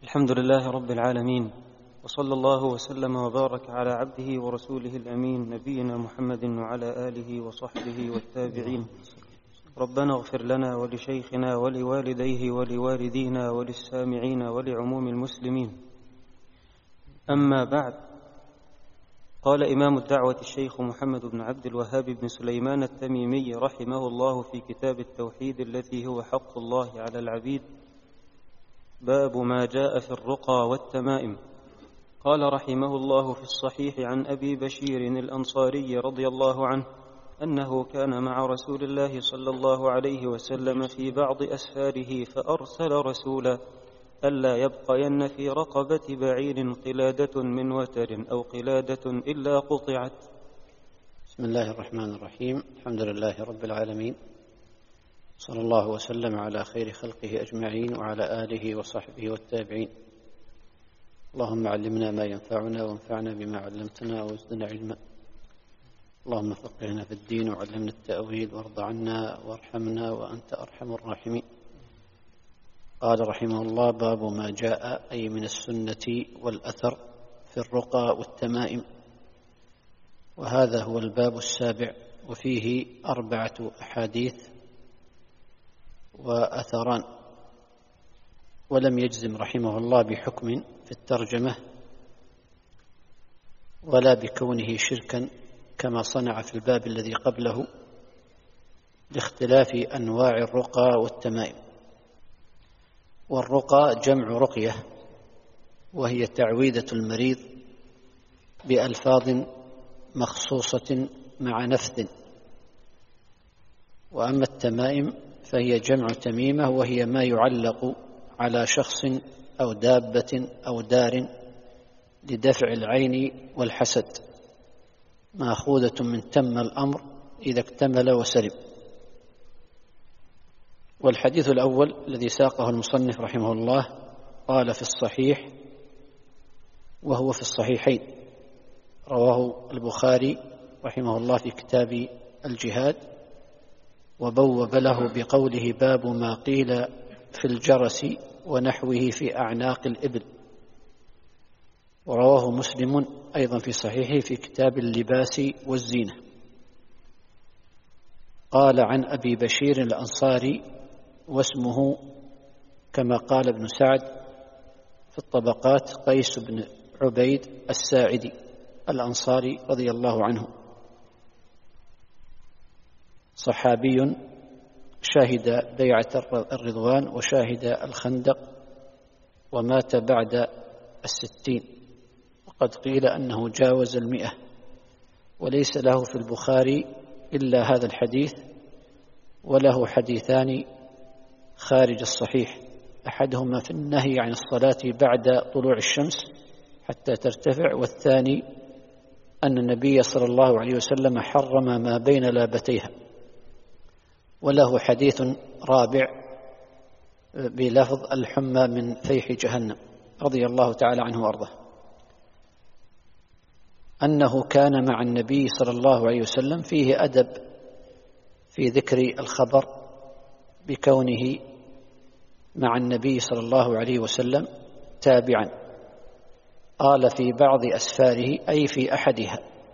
الحمد لله رب العالمين، وصلى الله وسلم وبارك على عبده ورسوله الأمين نبينا محمد وعلى آله وصحبه والتابعين. ربنا اغفر لنا ولشيخنا ولوالديه ولوالدينا وللسامعين ولعموم المسلمين. أما بعد، قال إمام الدعوة الشيخ محمد بن عبد الوهاب بن سليمان التميمي رحمه الله في كتاب التوحيد الذي هو حق الله على العبيد: باب ما جاء في الرقى والتمائم. قال رحمه الله في الصحيح عن أبي بشير الأنصاري رضي الله عنه أنه كان مع رسول الله صلى الله عليه وسلم في بعض أسفاره فأرسل رسولا ألا يبقين في رقبة بعير قلادة من وتر أو قلادة إلا قطعت. بسم الله الرحمن الرحيم. الحمد لله رب العالمين، صلى الله وسلم على خير خلقه أجمعين وعلى آله وصحبه والتابعين. اللهم علمنا ما ينفعنا وانفعنا بما علمتنا وزدنا علما. اللهم فقهنا في الدين وعلمنا التأويل وارض عنا وارحمنا وأنت أرحم الراحمين. قال رحمه الله: باب ما جاء أي من السنة والأثر في الرقى والتمائم. وهذا هو الباب السابع، وفيه 4 أحاديث وأثران. ولم يجزم رحمه الله بحكم في الترجمة ولا بكونه شركا كما صنع في الباب الذي قبله، لاختلاف أنواع الرقى والتمائم. والرقى جمع رقية، وهي تعويذة المريض بألفاظ مخصوصة مع نفذ. وأما التمائم فهي جمع تميمة، وهي ما يعلق على شخص أو دابة أو دار لدفع العين والحسد، مأخوذة من تم الأمر إذا اكتمل وسلم. والحديث الأول الذي ساقه المصنف رحمه الله قال في الصحيح، وهو في الصحيحين، رواه البخاري رحمه الله في كتاب الجهاد، وبوب له بقوله: باب ما قيل في الجرس ونحوه في أعناق الإبل. ورواه مسلم أيضا في صحيحه في كتاب اللباس والزينة. قال عن أبي بشير الأنصاري، واسمه كما قال ابن سعد في الطبقات قيس بن عبيد الساعدي الأنصاري رضي الله عنه، صحابي شهد بيعة الرضوان وشاهد الخندق، ومات بعد 60، وقد قيل أنه جاوز 100. وليس له في البخاري إلا هذا الحديث، وله حديثان خارج الصحيح، أحدهما في النهي عن الصلاة بعد طلوع الشمس حتى ترتفع، والثاني أن النبي صلى الله عليه وسلم حرم ما بين لابتيها. وله حديث رابع بلفظ: الحمى من فيح جهنم، رضي الله تعالى عنه وأرضاه، أنه كان مع النبي صلى الله عليه وسلم. فيه أدب في ذكر الخبر بكونه مع النبي صلى الله عليه وسلم تابعا. قال: في بعض أسفاره، أي في أحدها،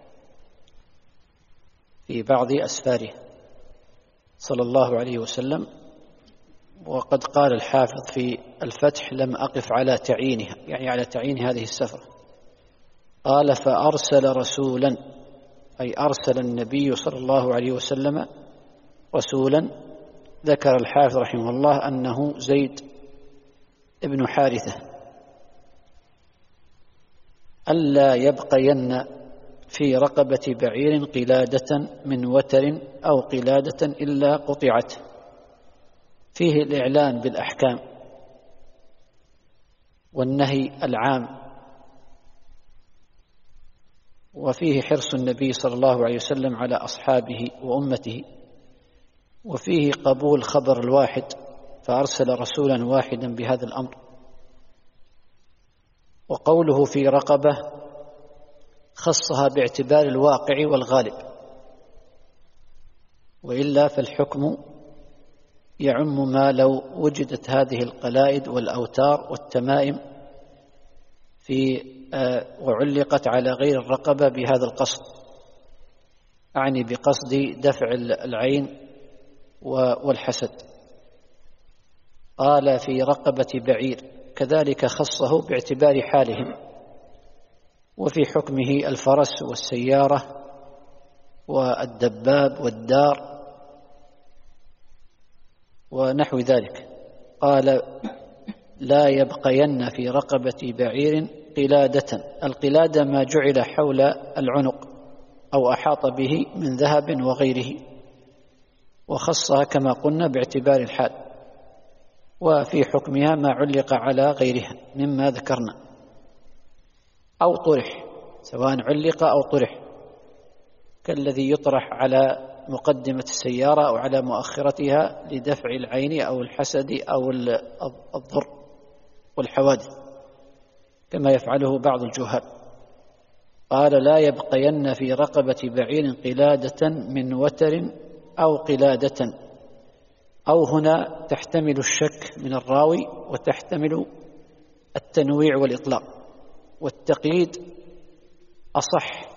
في بعض أسفاره صلى الله عليه وسلم. وقد قال الحافظ في الفتح: لم أقف على تعيينها، يعني على تعيين هذه السفرة. قال: فأرسل رسولا، أي أرسل النبي صلى الله عليه وسلم رسولا. ذكر الحافظ رحمه الله أنه زيد ابن حارثة، ألا يبقين في رقبة بعير قلادة من وتر أو قلادة إلا قطعت. فيه الإعلان بالأحكام والنهي العام، وفيه حرص النبي صلى الله عليه وسلم على أصحابه وأمته، وفيه قبول خبر الواحد، فأرسل رسولا واحدا بهذا الأمر. وقوله في رقبة خصها باعتبار الواقع والغالب، وإلا فالحكم يعم ما لو وجدت هذه القلائد والأوتار والتمائم وعلقت على غير الرقبة بهذا القصد، أعني بقصد دفع العين والحسد. قال في رقبة بعير، كذلك خصه باعتبار حالهم، وفي حكمه الفرس والسيارة والدباب والدار ونحو ذلك. قال لا يبقين في رقبة بعير قلادة. القلادة ما جعل حول العنق أو أحاط به من ذهب وغيره، وخصها كما قلنا باعتبار الحال، وفي حكمها ما علق على غيرها مما ذكرنا أو طرح، سواء علق أو طرح، كالذي يطرح على مقدمة السيارة أو على مؤخرتها لدفع العين أو الحسد أو الضر والحوادث كما يفعله بعض الجهال. قال لا يبقين في رقبة بعير قلادة من وتر أو قلادة، أو هنا تحتمل الشك من الراوي وتحتمل التنويع والإطلاق، والتقييد أصح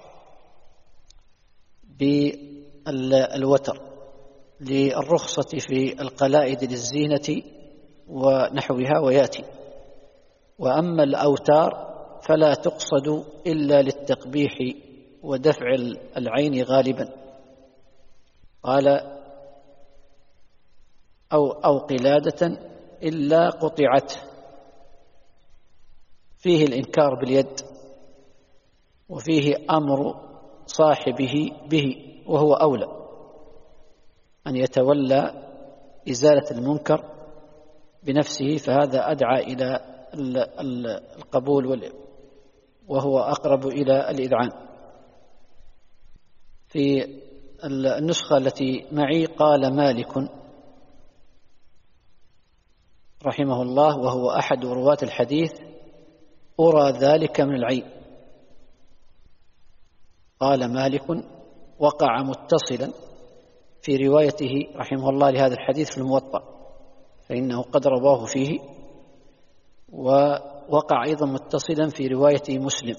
بالوتر للرخصة في القلائد للزينة ونحوها ويأتي. وأما الأوتار فلا تقصد إلا للتقبيح ودفع العين غالبا. قال أو قلادة إلا قطعت، فيه الإنكار باليد، وفيه أمر صاحبه به، وهو أولى أن يتولى إزالة المنكر بنفسه، فهذا أدعى إلى القبول وهو أقرب إلى الإذعان. في النسخة التي معي قال مالك رحمه الله وهو أحد رواة الحديث أرى ذلك من العين. قال مالك وقع متصلا في روايته رحمه الله لهذا الحديث في الموطأ، فإنه قد رواه فيه، ووقع أيضا متصلا في رواية مسلم.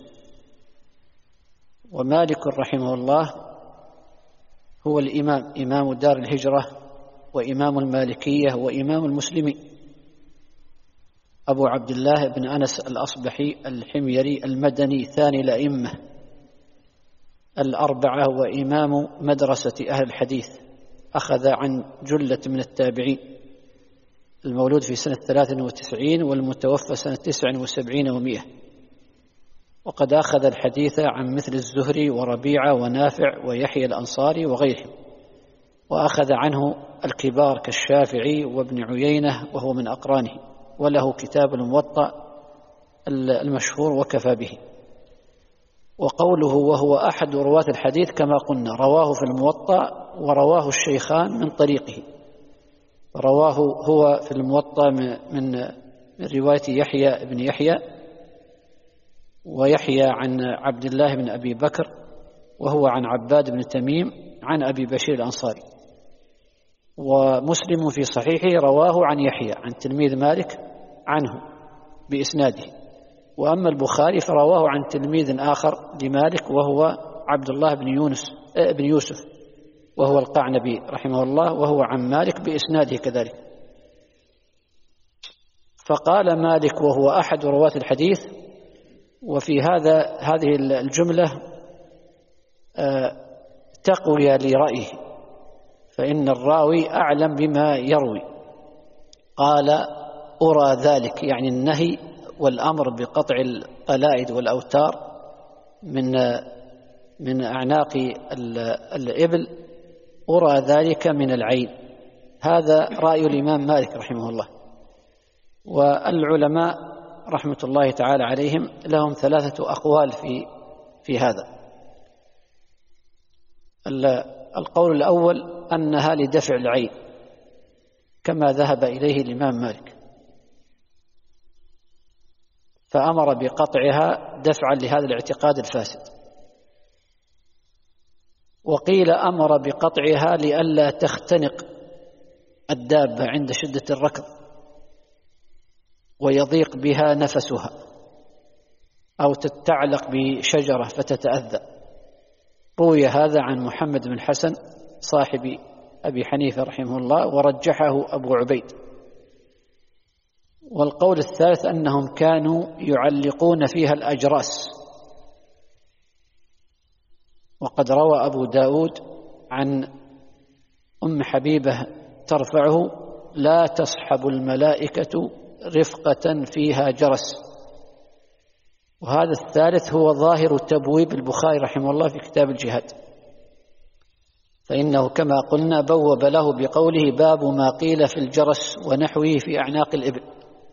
ومالك رحمه الله هو الإمام، إمام دار الهجرة وإمام المالكية وإمام المسلمين، أبو عبد الله بن أنس الأصبحي الحميري المدني، ثاني الأئمة الأربعة وإمام مدرسة أهل الحديث، أخذ عن جلة من التابعين، المولود في سنة 93 والمتوفى سنة 79 و100، وقد أخذ الحديث عن مثل الزهري وربيعة ونافع ويحيى الأنصاري وغيرهم، وأخذ عنه الكبار كالشافعي وابن عيينة وهو من أقرانه، وله كتاب الموطأ المشهور وكفى به. وقوله وهو أحد رواة الحديث كما قلنا رواه في الموطأ ورواه الشيخان من طريقه، رواه هو في الموطأ من رواية يحيى بن يحيى، ويحيى عن عبد الله بن أبي بكر، وهو عن عباد بن تميم عن أبي بشير الأنصاري. ومسلم في صحيحه رواه عن يحيى عن تلميذ مالك عنه بإسناده. وأما البخاري فرواه عن تلميذ آخر لمالك وهو عبد الله بن يوسف وهو القعنبي رحمه الله، وهو عن مالك بإسناده كذلك. فقال مالك وهو أحد رواة الحديث. وفي هذه الجملة تقوية لرأيه، فإن الراوي أعلم بما يروي. قال أرى ذلك، يعني النهي والأمر بقطع القلائد والأوتار من أعناق الإبل، أرى ذلك من العين. هذا رأي الإمام مالك رحمه الله. والعلماء رحمة الله تعالى عليهم لهم 3 أقوال في هذا. القول الأول أنها لدفع العين كما ذهب إليه الإمام مالك، فأمر بقطعها دفعا لهذا الاعتقاد الفاسد. وقيل أمر بقطعها لئلا تختنق الدابة عند شدة الركض ويضيق بها نفسها، أو تتعلق بشجرة فتتأذى. روي هذا عن محمد بن الحسن صاحب أبي حنيفة رحمه الله، ورجحه أبو عبيد. والقول الثالث أنهم كانوا يعلقون فيها الأجراس، وقد روى أبو داود عن أم حبيبة ترفعه: لا تصحب الملائكة رفقة فيها جرس. وهذا الثالث هو ظاهر تبويب البخاري رحمه الله في كتاب الجهاد، فإنه كما قلنا بوب له بقوله: باب ما قيل في الجرس ونحوه في أعناق الإبل.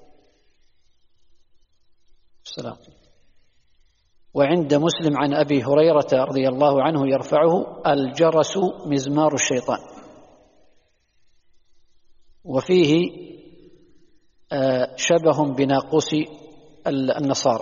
السلام. وعند مسلم عن أبي هريرة رضي الله عنه يرفعه: الجرس مزمار الشيطان. وفيه شبه بناقوس النصارى.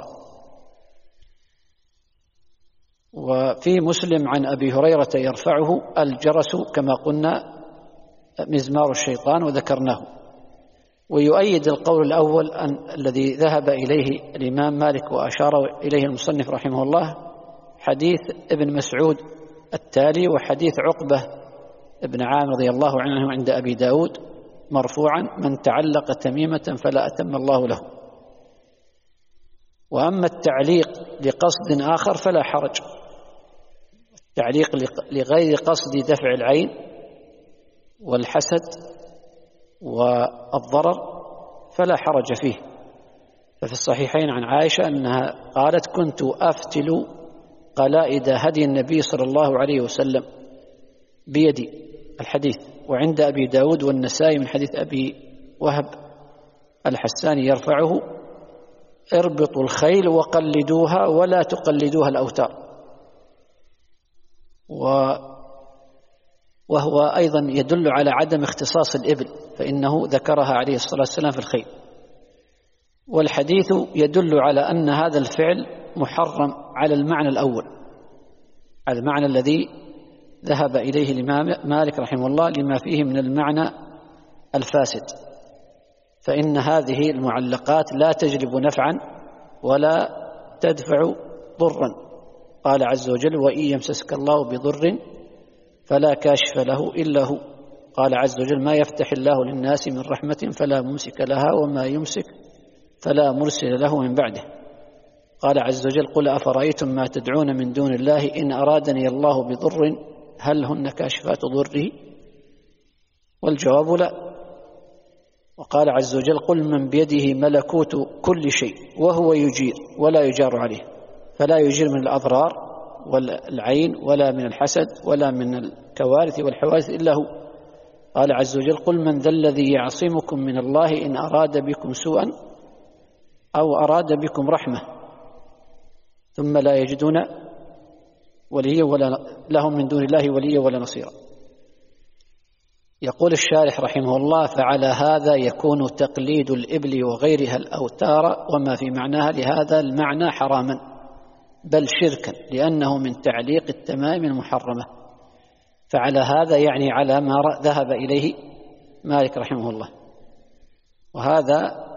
وفي مسلم عن أبي هريرة يرفعه: الجرس كما قلنا مزمار الشيطان، وذكرناه. ويؤيد القول الأول الذي ذهب إليه الإمام مالك وأشار إليه المصنف رحمه الله حديث ابن مسعود التالي، وحديث عقبة ابن عامر رضي الله عنه عند أبي داود مرفوعا: من تعلق تميمة فلا أتم الله له. وأما التعليق لقصد آخر فلا حرج. التعليق لغير قصد دفع العين والحسد والضرر فلا حرج فيه. ففي الصحيحين عن عائشة أنها قالت: كنت أفتل قلائد هدي النبي صلى الله عليه وسلم بيدي. الحديث. وعند أبي داود والنسائي من حديث أبي وهب الحساني يرفعه: اربطوا الخيل وقلدوها ولا تقلدوها الأوتار. وهو أيضا يدل على عدم اختصاص الإبل، فإنه ذكرها عليه الصلاة والسلام في الخيل. والحديث يدل على أن هذا الفعل محرم على المعنى الأول، على المعنى الذي ذهب إليه الإمام مالك رحمه الله، لما فيه من المعنى الفاسد. فإن هذه المعلقات لا تجلب نفعا ولا تدفع ضرا. قال عز وجل: وإن يمسسك الله بضر فلا كاشف له إلا هو. قال عز وجل: ما يفتح الله للناس من رحمة فلا ممسك لها وما يمسك فلا مرسل له من بعده. قال عز وجل: قل أفرأيتم ما تدعون من دون الله إن أرادني الله بضر هل هن كاشفات ضره؟ والجواب لا. وقال عز وجل: قل من بيده ملكوت كل شيء وهو يجير ولا يجار عليه، فلا يجير من الأضرار والعين ولا من الحسد ولا من الكوارث والحوادث إلا هو. قال عز وجل: قل من ذا الذي يعصمكم من الله إن أراد بكم سوءا أو أراد بكم رحمة ثم لا يجدون وليا ولا لهم من دون الله وليا ولا نصيرا. يقول الشارح رحمه الله: فعلى هذا يكون تقليد الإبل وغيرها الأوتار وما في معناها لهذا المعنى حراما، بل شركا، لأنه من تعليق التمائم المحرمة. فعلى هذا يعني على ما ذهب إليه مالك رحمه الله. وهذا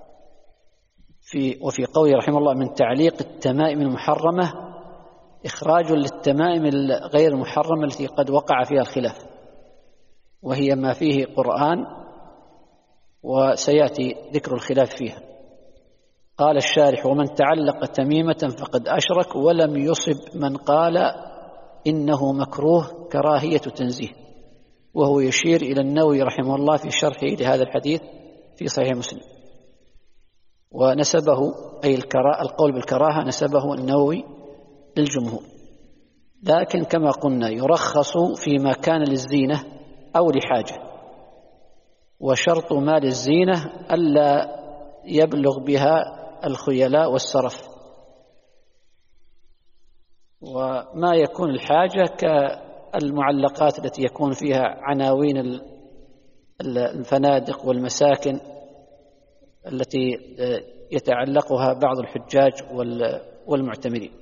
وفي قوله رحمه الله: من تعليق التمائم المحرمة إخراج للتمائم غير المحرمة التي قد وقع فيها الخلاف، وهي ما فيه قرآن وسيأتي ذكر الخلاف فيها. قال الشارح: ومن تعلق تميمة فقد أشرك ولم يصب من قال إنه مكروه كراهية تنزيه. وهو يشير إلى النووي رحمه الله في شرحه لهذا الحديث في صحيح مسلم. ونسبه أي القول بالكراهة نسبه النووي للجمهور. لكن كما قلنا يرخص فيما كان للزينة أو لحاجة، وشرط ما للزينة ألا يبلغ بها الخيلاء والسرف. وما يكون الحاجة كالمعلقات التي يكون فيها عناوين الفنادق والمساكن التي يتعلقها بعض الحجاج والمعتمرين.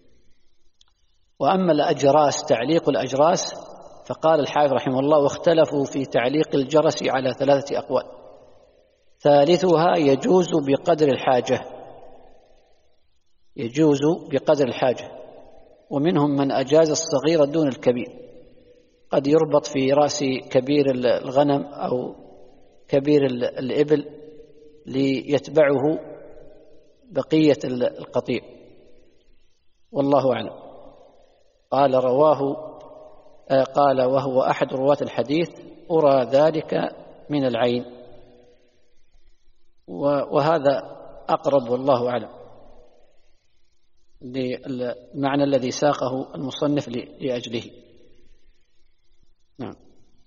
وأما الأجراس، تعليق الأجراس، فقال الحافظ رحمه الله: واختلفوا في تعليق الجرس على 3 أقوال. ثالثها: يجوز بقدر الحاجة، يجوز بقدر الحاجة، ومنهم من أجاز الصغير دون الكبير، قد يربط في رأس كبير الغنم أو كبير الإبل ليتبعه بقية القطيع، والله أعلم. قال وهو أحد رواة الحديث: أرى ذلك من العين، وهذا أقرب والله أعلم للمعنى الذي ساقه المصنف لأجله. نعم.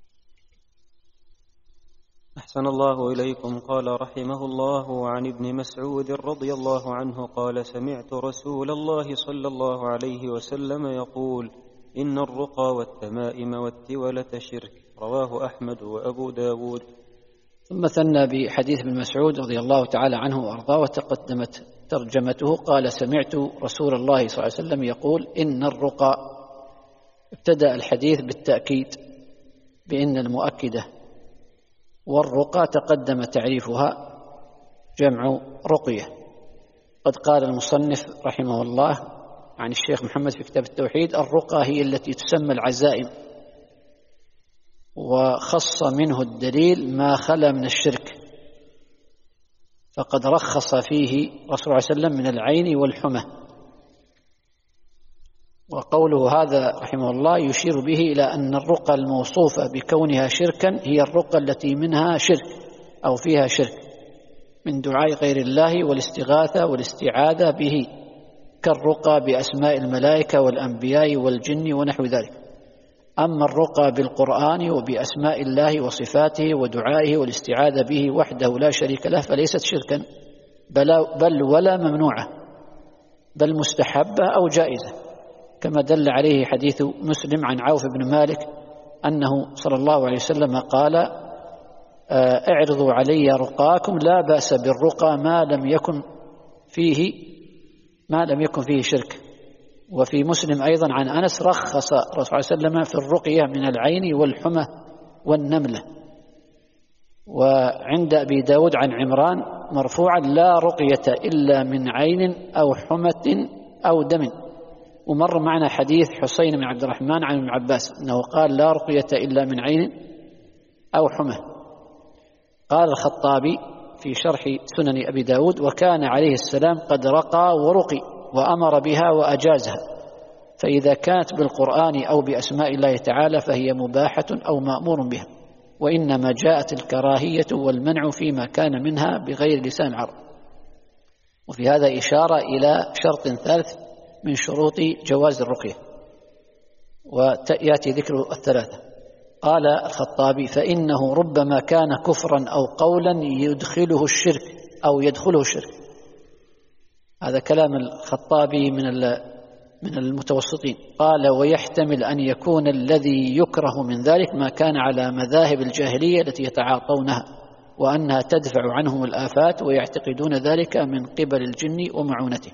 أحسن الله إليكم. قال رحمه الله: عن ابن مسعود رضي الله عنه قال: سمعت رسول الله صلى الله عليه وسلم يقول: إن الرقى والتمائم والتولة شرك. رواه أحمد وأبو داود. ثم ثنى بحديث ابن مسعود رضي الله تعالى عنه وأرضاه، وتقدمت ترجمته. قال: سمعت رسول الله صلى الله عليه وسلم يقول: إن الرقى. ابتدأ الحديث بالتأكيد بإن المؤكدة، والرقى تقدم تعريفها جمع رقية. قد قال المصنف رحمه الله عن الشيخ محمد في كتاب التوحيد: الرقى هي التي تسمى العزائم، وخص منه الدليل ما خلا من الشرك، فقد رخص فيه رسول الله صلى الله عليه وسلم من العين والحمى. وقوله هذا رحمه الله يشير به إلى أن الرقى الموصوفة بكونها شركا هي الرقى التي منها شرك أو فيها شرك، من دعاء غير الله والاستغاثة والاستعاذة به، كالرقى بأسماء الملائكة والأنبياء والجن ونحو ذلك. أما الرقى بالقرآن وبأسماء الله وصفاته ودعائه والاستعاذة به وحده لا شريك له فليست شركا، بل ولا ممنوعة، بل مستحبة أو جائزة، كما دل عليه حديث مسلم عن عوف بن مالك أنه صلى الله عليه وسلم قال: اعرضوا علي رقاكم، لا بأس بالرقى ما لم يكن فيه شرك. وفي مسلم أيضا عن أنس: رخص الرسول صلى الله عليه وسلم في الرقية من العين والحمى والنملة. وعند أبي داود عن عمران مرفوعا: لا رقية إلا من عين أو حمى أو دم. ومر معنا حديث حسين بن عبد الرحمن عن ابن عباس أنه قال: لا رقية إلا من عين أو حمى. قال الخطابي في شرح سنن أبي داود: وكان عليه السلام قد رقى ورقي وأمر بها وأجازها، فإذا كانت بالقرآن أو بأسماء الله تعالى فهي مباحة أو مأمور بها، وإنما جاءت الكراهية والمنع فيما كان منها بغير لسان العرب. وفي هذا إشارة إلى شرط ثالث من شروط جواز الرقية، ويأتي ذكر الثلاثة. قال الخطابي: فإنه ربما كان كفرا أو قولا يدخله الشرك. هذا كلام الخطابي من المتوسطين. قال: ويحتمل أن يكون الذي يكره من ذلك ما كان على مذاهب الجاهلية التي يتعاطونها، وأنها تدفع عنهم الآفات، ويعتقدون ذلك من قبل الجن ومعونته.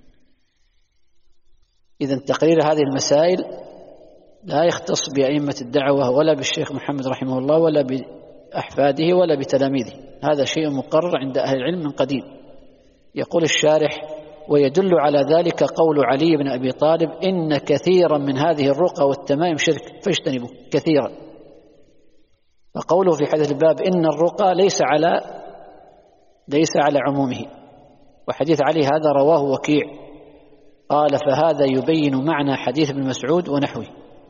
إذن تقرير هذه المسائل لا يختص بأئمة الدعوة ولا بالشيخ محمد رحمه الله ولا بأحفاده ولا بتلاميذه، هذا شيء مقرر عند أهل العلم من قديم. يقول الشارح: ويدل على ذلك قول علي بن أبي طالب: إن كثيرا من هذه الرقى والتمائم شرك فاجتنبوا كثيرا. وقوله في حديث الباب: إن الرقى ليس على عمومه. وحديث علي هذا رواه وكيع. قال: فهذا يبين معنى حديث ابن مسعود ونحوه.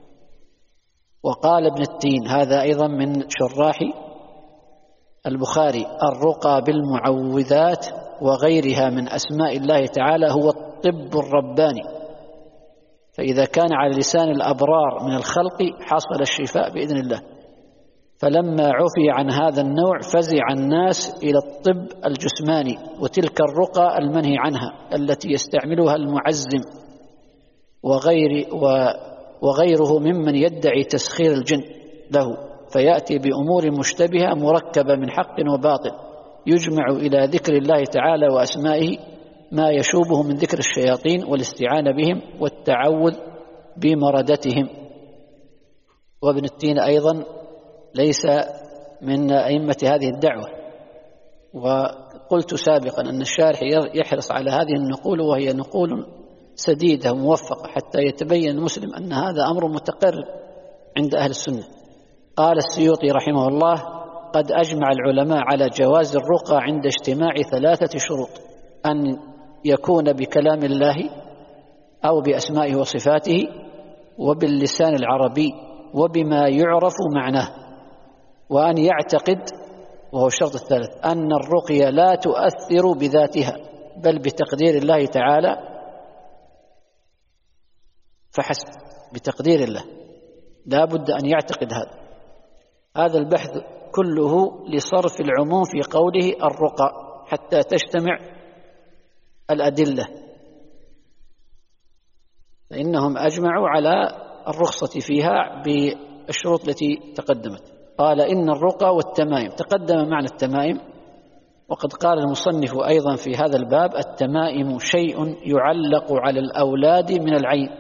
وقال ابن التين، هذا أيضا من شراح البخاري: الرقى بالمعوذات وغيرها من أسماء الله تعالى هو الطب الرباني، فإذا كان على لسان الأبرار من الخلق حصل الشفاء بإذن الله. فلما عفي عن هذا النوع فزع الناس إلى الطب الجسماني وتلك الرقى المنهي عنها التي يستعملها المعزم وغيره ممن يدعي تسخير الجن له، فيأتي بأمور مشتبهة مركبة من حق وباطل، يجمع إلى ذكر الله تعالى وأسمائه ما يشوبه من ذكر الشياطين والاستعانة بهم والتعوذ بمردتهم. وابن التين أيضا ليس من أئمة هذه الدعوة، قلت سابقا أن الشارح يحرص على هذه النقول، وهي نقول سديدة موفقة حتى يتبين المسلم أن هذا أمر متقرر عند أهل السنة. قال السيوطي رحمه الله: قد أجمع العلماء على جواز الرقى عند اجتماع 3 شروط: أن يكون بكلام الله أو بأسمائه وصفاته وباللسان العربي وبما يعرف معناه، وأن يعتقد، وهو الشرط الثالث، أن الرقية لا تؤثر بذاتها بل بتقدير الله تعالى فحسب، بتقدير الله، لا بد أن يعتقد هذا البحث كله لصرف العموم في قوله الرقى حتى تجتمع الأدلة، فإنهم أجمعوا على الرخصة فيها بالشروط التي تقدمت. قال: إن الرقى والتمائم، تقدم معنى التمائم، وقد قال المصنف أيضا في هذا الباب: التمائم شيء يعلق على الأولاد من العين.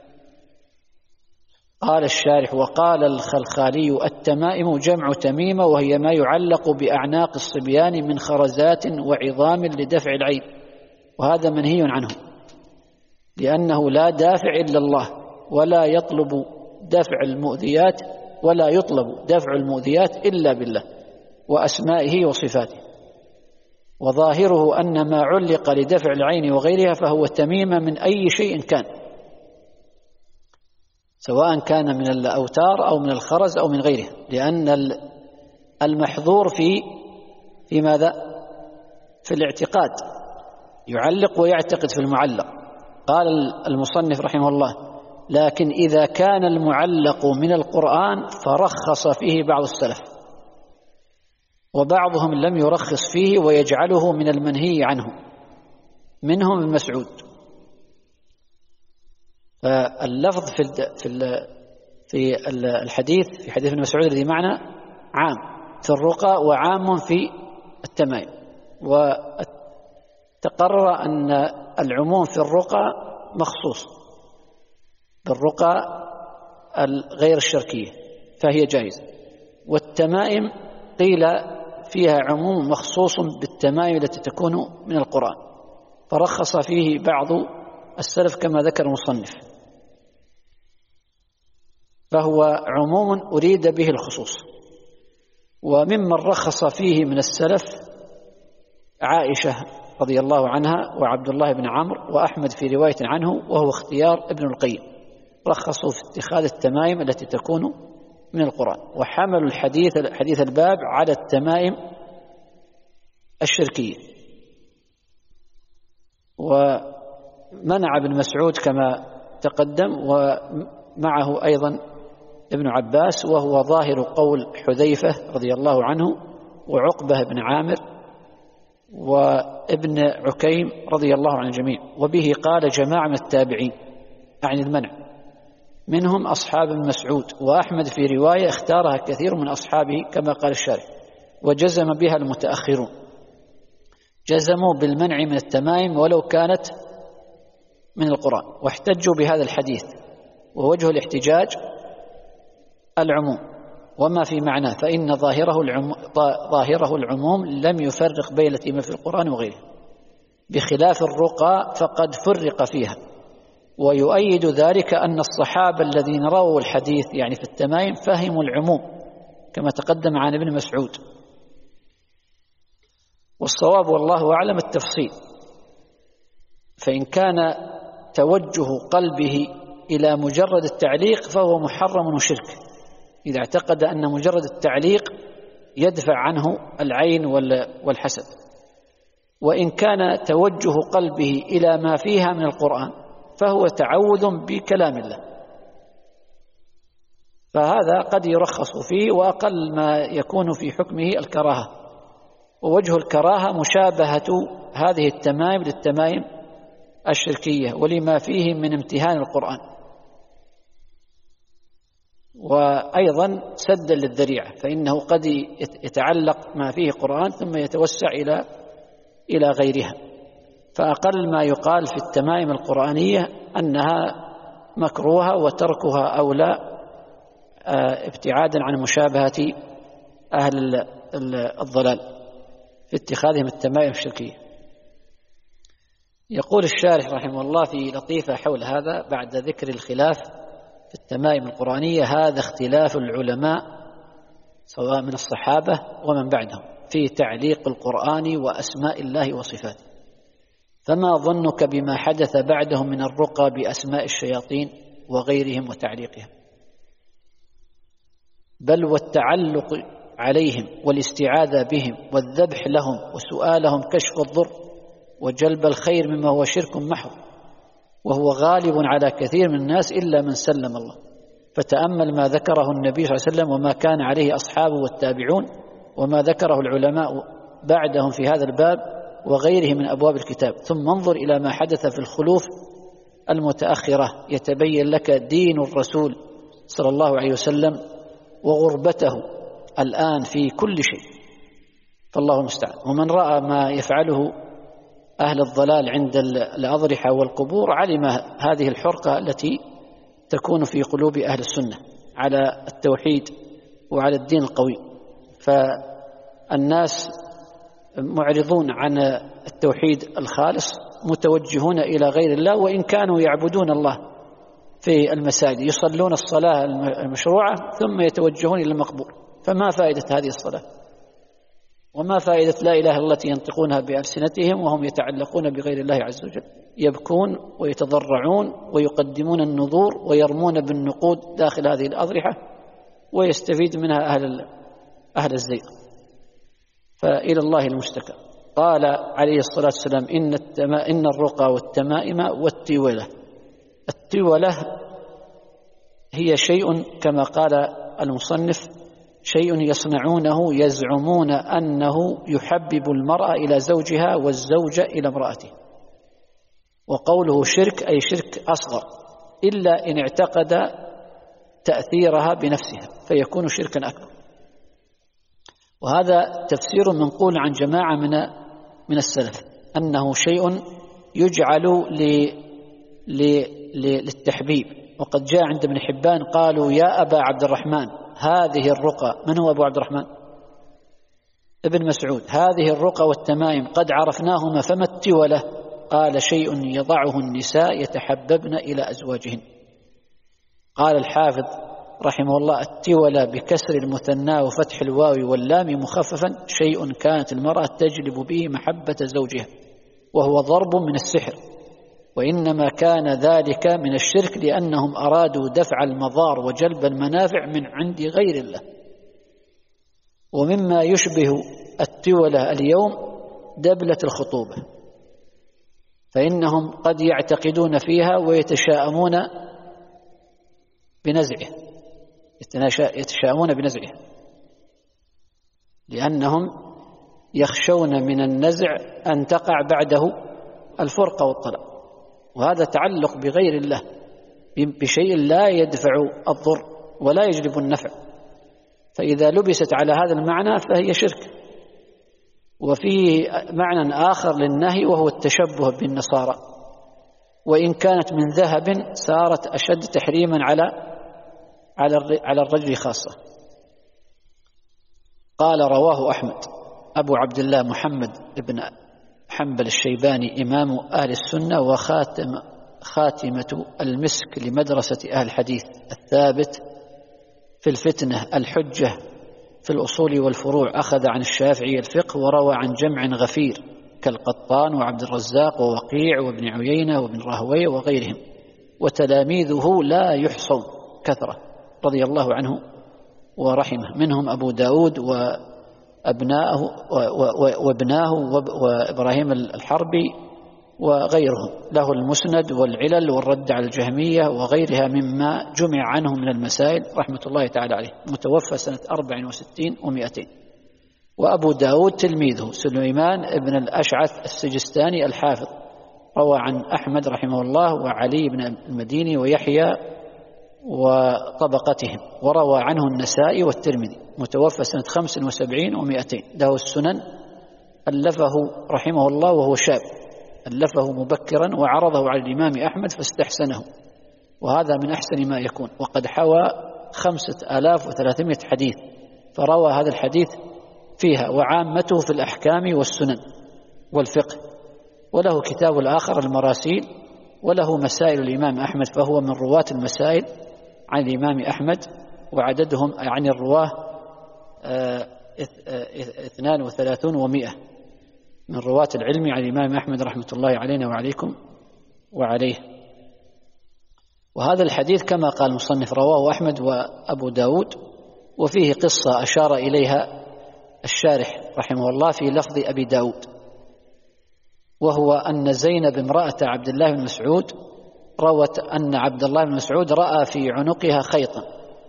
قال الشارح: وقال الخلخالي: التمائم جمع تميمة، وهي ما يعلق بأعناق الصبيان من خرزات وعظام لدفع العين، وهذا منهي عنه، لأنه لا دافع إلا الله، ولا يطلب دفع المؤذيات إلا بالله وأسمائه وصفاته. وظاهره أن ما علق لدفع العين وغيرها فهو تميمة من أي شيء كان، سواء كان من الأوتار أو من الخرز أو من غيره، لأن المحظور في ماذا؟ في الاعتقاد، يعلق ويعتقد في المعلق. قال المصنف رحمه الله: لكن إذا كان المعلق من القرآن فرخص فيه بعض السلف، وبعضهم لم يرخص فيه ويجعله من المنهي عنه، منهم ابن مسعود. فاللفظ في الحديث، في حديث ابن مسعود الذي معنا، عام في الرقى وعام في التمائم، وتقرر أن العموم في الرقى مخصوص بالرقى غير الشركية فهي جائزة، والتمائم قيل فيها عموم مخصوص بالتمائم التي تكون من القرآن، فرخص فيه بعض السلف كما ذكر المصنف، فهو عموم أريد به الخصوص. وممن رخص فيه من السلف عائشة رضي الله عنها وعبد الله بن عمرو وأحمد في رواية عنه، وهو اختيار ابن القيم، رخصوا في اتخاذ التمائم التي تكون من القرآن، وحملوا حديث الباب على التمائم الشركية. ومنع ابن مسعود كما تقدم، ومعه أيضا ابن عباس، وهو ظاهر قول حذيفة رضي الله عنه وعقبة بن عامر وابن عكيم رضي الله عن الجميع. وبه قال جماعة من التابعين عن المنع، منهم أصحاب ابن مسعود، وأحمد في رواية اختارها كثير من أصحابه كما قال الشارح، وجزم بها المتأخرون، جزموا بالمنع من التمائم ولو كانت من القرآن، واحتجوا بهذا الحديث، ووجه الاحتجاج العموم وما في معناه، فإن ظاهره العموم لم يفرق بين ما في القرآن وغيره، بخلاف الرقى فقد فرق فيها. ويؤيد ذلك أن الصحابة الذين رووا الحديث يعني في التمائم فهموا العموم كما تقدم عن ابن مسعود. والصواب والله أعلم التفصيل، فإن كان توجه قلبه إلى مجرد التعليق فهو محرم وشرك، إذا اعتقد أن مجرد التعليق يدفع عنه العين والحسد. وإن كان توجه قلبه إلى ما فيها من القرآن فهو تعوذ بكلام الله، فهذا قد يرخص فيه، وأقل ما يكون في حكمه الكراهة. ووجه الكراهة مشابهة هذه التمائم للتمائم الشركية ولما فيه من امتهان القرآن، وأيضا سدا للذريعة، فإنه قد يتعلق ما فيه قرآن ثم يتوسع إلى غيرها. فأقل ما يقال في التمائم القرآنية أنها مكروهة، وتركها أولى ابتعادا عن مشابهة أهل الضلال في اتخاذهم التمائم الشركية. يقول الشارح رحمه الله في لطيفة حول هذا بعد ذكر الخلاف في التمائم القرآنية: هذا اختلاف العلماء سواء من الصحابة ومن بعدهم في تعليق القرآن وأسماء الله وصفاته، فما ظنك بما حدث بعدهم من الرقى بأسماء الشياطين وغيرهم وتعليقهم، بل والتعلق عليهم والاستعاذة بهم والذبح لهم وسؤالهم كشف الضر وجلب الخير مما هو شرك محض، وهو غالب على كثير من الناس إلا من سلم الله. فتأمل ما ذكره النبي صلى الله عليه وسلم وما كان عليه أصحابه والتابعون، وما ذكره العلماء بعدهم في هذا الباب وغيره من أبواب الكتاب، ثم انظر إلى ما حدث في الخلوف المتأخرة، يتبين لك دين الرسول صلى الله عليه وسلم وغربته الآن في كل شيء، فالله المستعان. ومن رأى ما يفعله أهل الضلال عند الأضرحة والقبور علم هذه الحرقة التي تكون في قلوب أهل السنة على التوحيد وعلى الدين القوي. فالناس معرضون عن التوحيد الخالص، متوجهون إلى غير الله، وإن كانوا يعبدون الله في المساجد يصلون الصلاة المشروعة ثم يتوجهون إلى المقبور، فما فائدة هذه الصلاة؟ وما فائدة لا إله إلا الله التي ينطقونها بألسنتهم وهم يتعلقون بغير الله عز وجل، يبكون ويتضرعون ويقدمون النذور ويرمون بالنقود داخل هذه الأضرحة ويستفيد منها أهل الزيغ. فإلى الله المشتكى. قال عليه الصلاة والسلام: إن الرقى والتمائم والتولة. التولة هي شيء كما قال المصنف شيء يصنعونه يزعمون أنه يحبب المرأة إلى زوجها والزوجة إلى امرأته. وقوله شرك أي شرك أصغر، إلا إن اعتقد تأثيرها بنفسها فيكون شركا أكبر. وهذا تفسير منقول عن جماعة من السلف أنه شيء يجعل للتحبيب. وقد جاء عند ابن حبان قالوا: يا أبا عبد الرحمن هذه الرقى. من هو أبو عبد الرحمن؟ ابن مسعود. هذه الرقى والتمائم قد عرفناهما، فما التولة؟ قال: شيء يضعه النساء يتحببن إلى أزواجهن. قال الحافظ رحمه الله: التولة بكسر المثنى وفتح الواو واللام مخففا شيء كانت المرأة تجلب به محبة زوجها، وهو ضرب من السحر، وإنما كان ذلك من الشرك لأنهم أرادوا دفع المضار وجلب المنافع من عند غير الله. ومما يشبه التولة اليوم دبلة الخطوبة، فإنهم قد يعتقدون فيها ويتشاءمون بنزعه، يتشاءمون بنزعه لأنهم يخشون من النزع أن تقع بعده الفرقة والطلاق، وهذا تعلق بغير الله بشيء لا يدفع الضر ولا يجلب النفع، فإذا لبست على هذا المعنى فهي شرك. وفيه معنى آخر للنهي وهو التشبه بالنصارى، وإن كانت من ذهب صارت أشد تحريما على الرجل خاصة. قال: رواه أحمد أبو عبد الله محمد بن حنبل الشيباني إمام أهل السنة وخاتمة المسك لمدرسة أهل الحديث الثابت في الفتنة الحجة في الأصول والفروع، أخذ عن الشافعي الفقه وروى عن جمع غفير كالقطان وعبد الرزاق ووقيع وابن عيينة وابن راهويه وغيرهم، وتلاميذه لا يحصون كثرة رضي الله عنه ورحمه، منهم أبو داود وابناه وإبراهيم الحربي وغيرهم، له المسند والعلل والرد على الجهمية وغيرها مما جمع عنه من المسائل رحمة الله تعالى عليه، متوفى سنة 64 و200. وأبو داود تلميذه سليمان ابن الأشعث السجستاني الحافظ، روى عن أحمد رحمه الله وعلي بن المديني ويحيى وطبقتهم، وروى عنه النسائي والترمذي، متوفى سنة 75 و200. له السنن ألفه رحمه الله وهو شاب، ألفه مبكرا وعرضه على الإمام أحمد فاستحسنه، وهذا من أحسن ما يكون. وقد حوى 5300 حديث، فروى هذا الحديث فيها، وعامته في الأحكام والسنن والفقه. وله كتاب الآخر المراسيل، وله مسائل الإمام أحمد، فهو من رواة المسائل عن الإمام أحمد، وعددهم عن الرواه 32 و100 من رواة العلم عن الإمام أحمد رحمة الله علينا وعليكم وعليه. وهذا الحديث كما قال المصنف رواه أحمد وأبو داود، وفيه قصة أشار إليها الشارح رحمه الله في لفظ أبي داود، وهو أن زينب امرأة عبد الله بن مسعود روت أن عبد الله بن مسعود رأى في عنقها خيطا،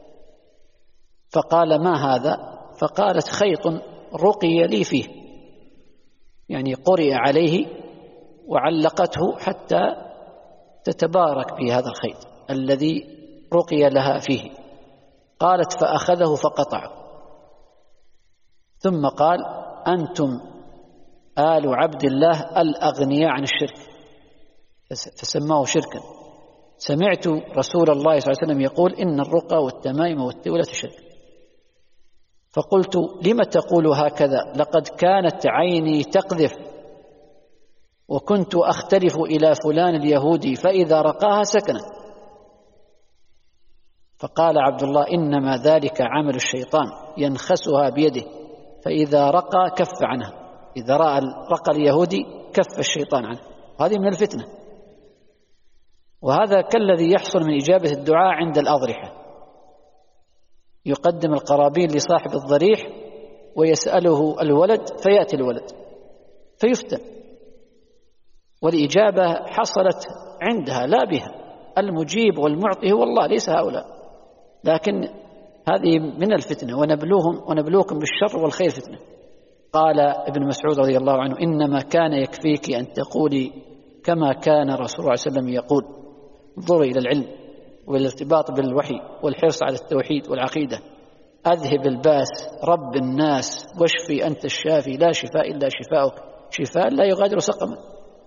فقال ما هذا؟ فقالت خيط رقي لي فيه، يعني قرئ عليه وعلقته حتى تتبارك بهذا الخيط الذي رقي لها فيه. قالت فأخذه فقطعه، ثم قال أنتم آل عبد الله الأغنياء عن الشرك، فسماه شركا. سمعت رسول الله صلى الله عليه وسلم يقول إن الرقى والتمائم والتولة شرك. فقلت لم تقول هكذا؟ لقد كانت عيني تقذف، وكنت أختلف إلى فلان اليهودي فإذا رقاها سكنت. فقال عبد الله إنما ذلك عمل الشيطان ينخسها بيده، فإذا رقى كف عنها، إذا رأى رقى اليهودي كف الشيطان عنه. هذه من الفتنة، وهذا كالذي يحصل من إجابة الدعاء عند الأضرحة، يقدم القرابين لصاحب الضريح ويسأله الولد فيأتي الولد فيفتن، والإجابة حصلت عندها لا بها. المجيب والمعطي هو الله ليس هؤلاء، لكن هذه من الفتنة. ونبلوكم بالشر والخير فتنة. قال ابن مسعود رضي الله عنه إنما كان يكفيك أن تقولي كما كان رسول الله صلى الله عليه وسلم يقول. انظروا إلى العلم والارتباط بالوحي والحرص على التوحيد والعقيدة. أذهب الباس رب الناس واشفي أنت الشافي لا شفاء إلا شفاؤك شفاء لا يغادر سقما.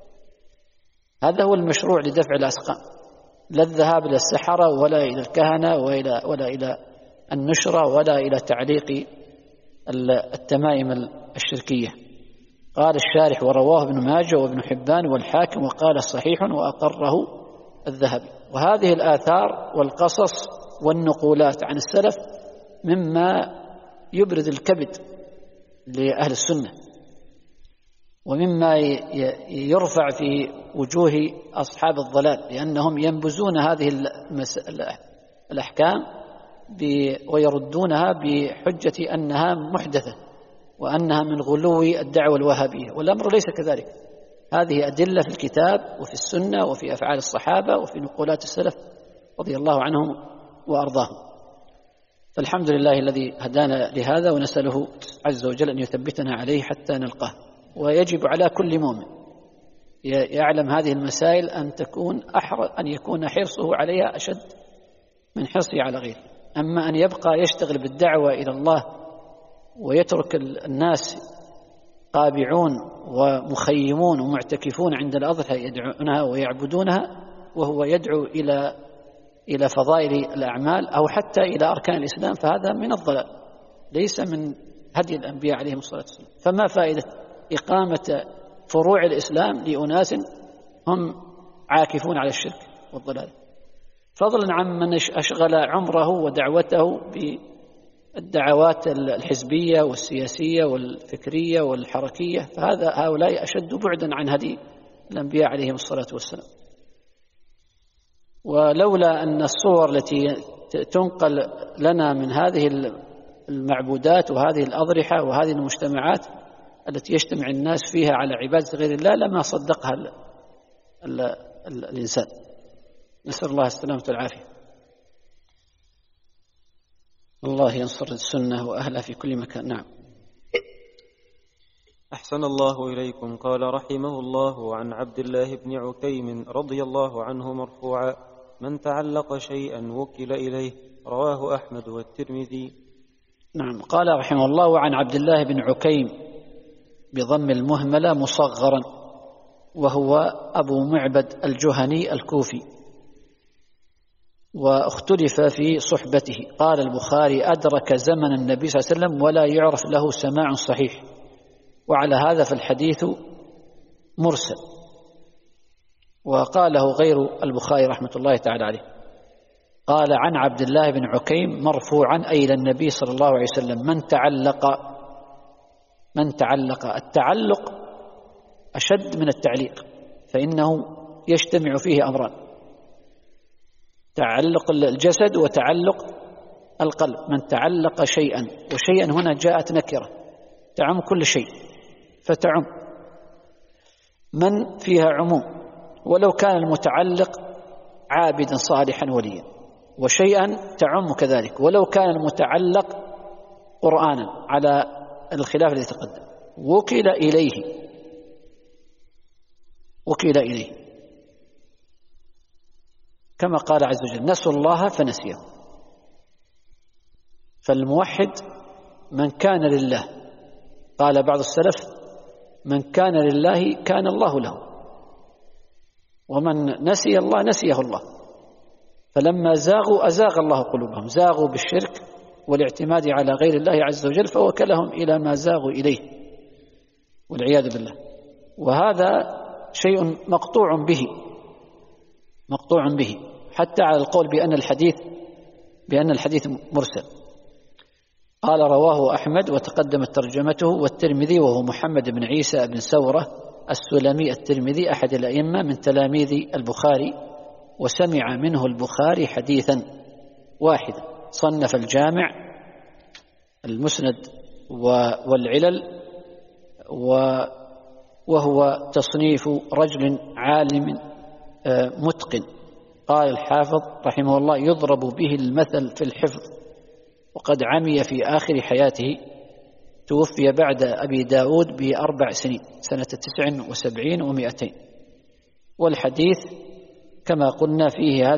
هذا هو المشروع لدفع الأسقام، لا الذهاب إلى السحرة ولا إلى الكهنة ولا إلى النشرة ولا إلى تعليق التمائم الشركية. قال الشارح ورواه ابن ماجه وابن حبان والحاكم وقال صحيح وأقره الذهبي. وهذه الآثار والقصص والنقولات عن السلف مما يبرز الكبد لأهل السنة، ومما يرفع في وجوه أصحاب الضلال، لأنهم ينبذون هذه الأحكام ويردونها بحجة أنها محدثة وأنها من غلو الدعوة الوهابية، والأمر ليس كذلك. هذه أدلة في الكتاب وفي السنة وفي أفعال الصحابة وفي نقولات السلف رضي الله عنهم وأرضاهم. فالحمد لله الذي هدانا لهذا، ونسأله عز وجل أن يثبتنا عليه حتى نلقاه. ويجب على كل مؤمن يعلم هذه المسائل أن يكون حرصه عليها أشد من حرصه على غيره. أما أن يبقى يشتغل بالدعوة إلى الله ويترك الناس قابعون ومخيمون ومعتكفون عند الأضحى يدعونها ويعبدونها، وهو يدعو إلى فضائل الأعمال أو حتى إلى أركان الإسلام، فهذا من الضلال، ليس من هدي الأنبياء عليهم الصلاة والسلام. فما فائدة إقامة فروع الإسلام لأناس هم عاكفون على الشرك والضلال، فضلا عن من أشغل عمره ودعوته بالدعوات الحزبية والسياسية والفكرية والحركية، هؤلاء أشد بعدا عن هدي الأنبياء عليهم الصلاة والسلام. ولولا أن الصور التي تنقل لنا من هذه المعبودات وهذه الأضرحة وهذه المجتمعات التي يجتمع الناس فيها على عبادة غير الله لما صدقها الإنسان. نسأل الله السلامة والعافية. الله ينصر السنة وأهلها في كل مكان. نعم. أحسن الله إليكم. قال رحمه الله عن عبد الله بن عكيم رضي الله عنه مرفوعا: من تعلق شيئا وكل إليه. رواه أحمد والترمذي. نعم. قال رحمه الله وعن عبد الله بن عكيم بضم المهملة مصغرا، وهو أبو معبد الجهني الكوفي، واختلف في صحبته. قال البخاري: أدرك زمن النبي صلى الله عليه وسلم ولا يعرف له سماع صحيح. وعلى هذا فالحديث مرسل. وقاله غير البخاري رحمة الله تعالى عليه. قال: عن عبد الله بن عكيم مرفوعا أي إلى النبي صلى الله عليه وسلم: من تعلق. التعلق أشد من التعليق، فإنه يجتمع فيه أمران: تعلق الجسد وتعلق القلب. من تعلق شيئا، وشيئا هنا جاءت نكرة تعم كل شيء، فتعم من فيها عموم، ولو كان المتعلق عابدا صالحا وليا. وشيئا تعم كذلك ولو كان المتعلق قرآنا، على الخلاف الذي تقدم. وكل إليه كما قال عز وجل: نسوا الله فنسيهم. فالموحد من كان لله. قال بعض السلف: من كان لله كان الله له، ومن نسي الله نسيه الله. فلما زاغوا أزاغ الله قلوبهم، زاغوا بالشرك والاعتماد على غير الله عز وجل، فوكلهم إلى ما زاغوا إليه والعياذ بالله. وهذا شيء مقطوع به حتى على القول بأن الحديث مرسل. قال: رواه أحمد وتقدمت ترجمته، والترمذي وهو محمد بن عيسى بن سورة السلمي الترمذي أحد الأئمة من تلاميذ البخاري، وسمع منه البخاري حديثا واحدا. صنف الجامع المسند والعلل، وهو تصنيف رجل عالم متقن. قال الحافظ رحمه الله: يضرب به المثل في الحفظ، وقد عمي في آخر حياته. توفي بعد أبي داود ب4 سنين، سنة 79 و200. والحديث كما قلنا فيه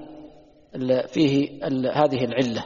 هذه العلة.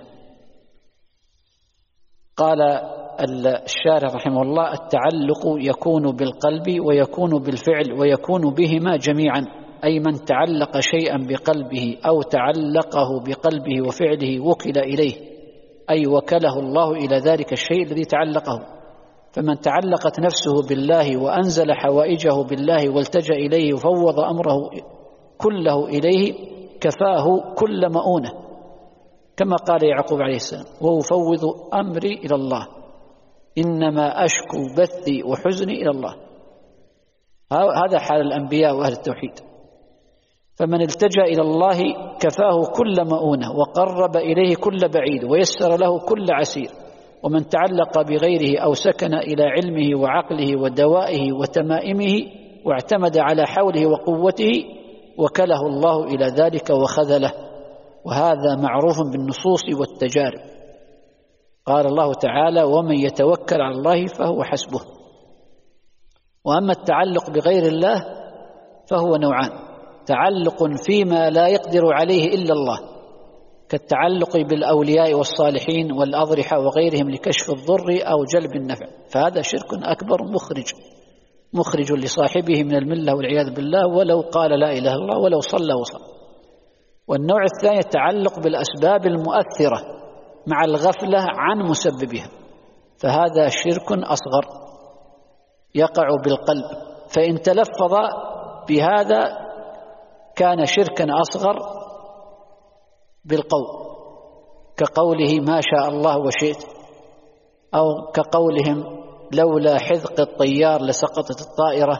قال الشارح رحمه الله: التعلق يكون بالقلب ويكون بالفعل ويكون بهما جميعا، أي من تعلق شيئا بقلبه أو تعلقه بقلبه وفعله وكل إليه، أي وكله الله إلى ذلك الشيء الذي تعلقه. فمن تعلقت نفسه بالله وأنزل حوائجه بالله والتجأ إليه وفوض أمره كله إليه، كفاه كل مؤونة، كما قال يعقوب عليه السلام: وأفوض أمري إلى الله، إنما أشكو بثي وحزني إلى الله. هذا حال الأنبياء وأهل التوحيد. فمن التجأ إلى الله كفاه كل مؤونة، وقرب إليه كل بعيد، ويسر له كل عسير. ومن تعلق بغيره أو سكن إلى علمه وعقله ودوائه وتمائمه واعتمد على حوله وقوته، وكله الله إلى ذلك وخذله. وهذا معروف بالنصوص والتجارب. قال الله تعالى: ومن يتوكل على الله فهو حسبه. وأما التعلق بغير الله فهو نوعان: تعلق فيما لا يقدر عليه إلا الله، كالتعلق بالأولياء والصالحين والأضرحة وغيرهم لكشف الضر أو جلب النفع، فهذا شرك أكبر مخرج لصاحبه من الملة والعياذ بالله، ولو قال لا إله إلا الله ولو صلى وصلى. والنوع الثاني التعلق بالأسباب المؤثرة مع الغفلة عن مسببها، فهذا شرك أصغر يقع بالقلب، فإن تلفظ بهذا كان شركا أصغر بالقول، كقوله ما شاء الله وشئت، أو كقولهم لولا حذق الطيار لسقطت الطائرة،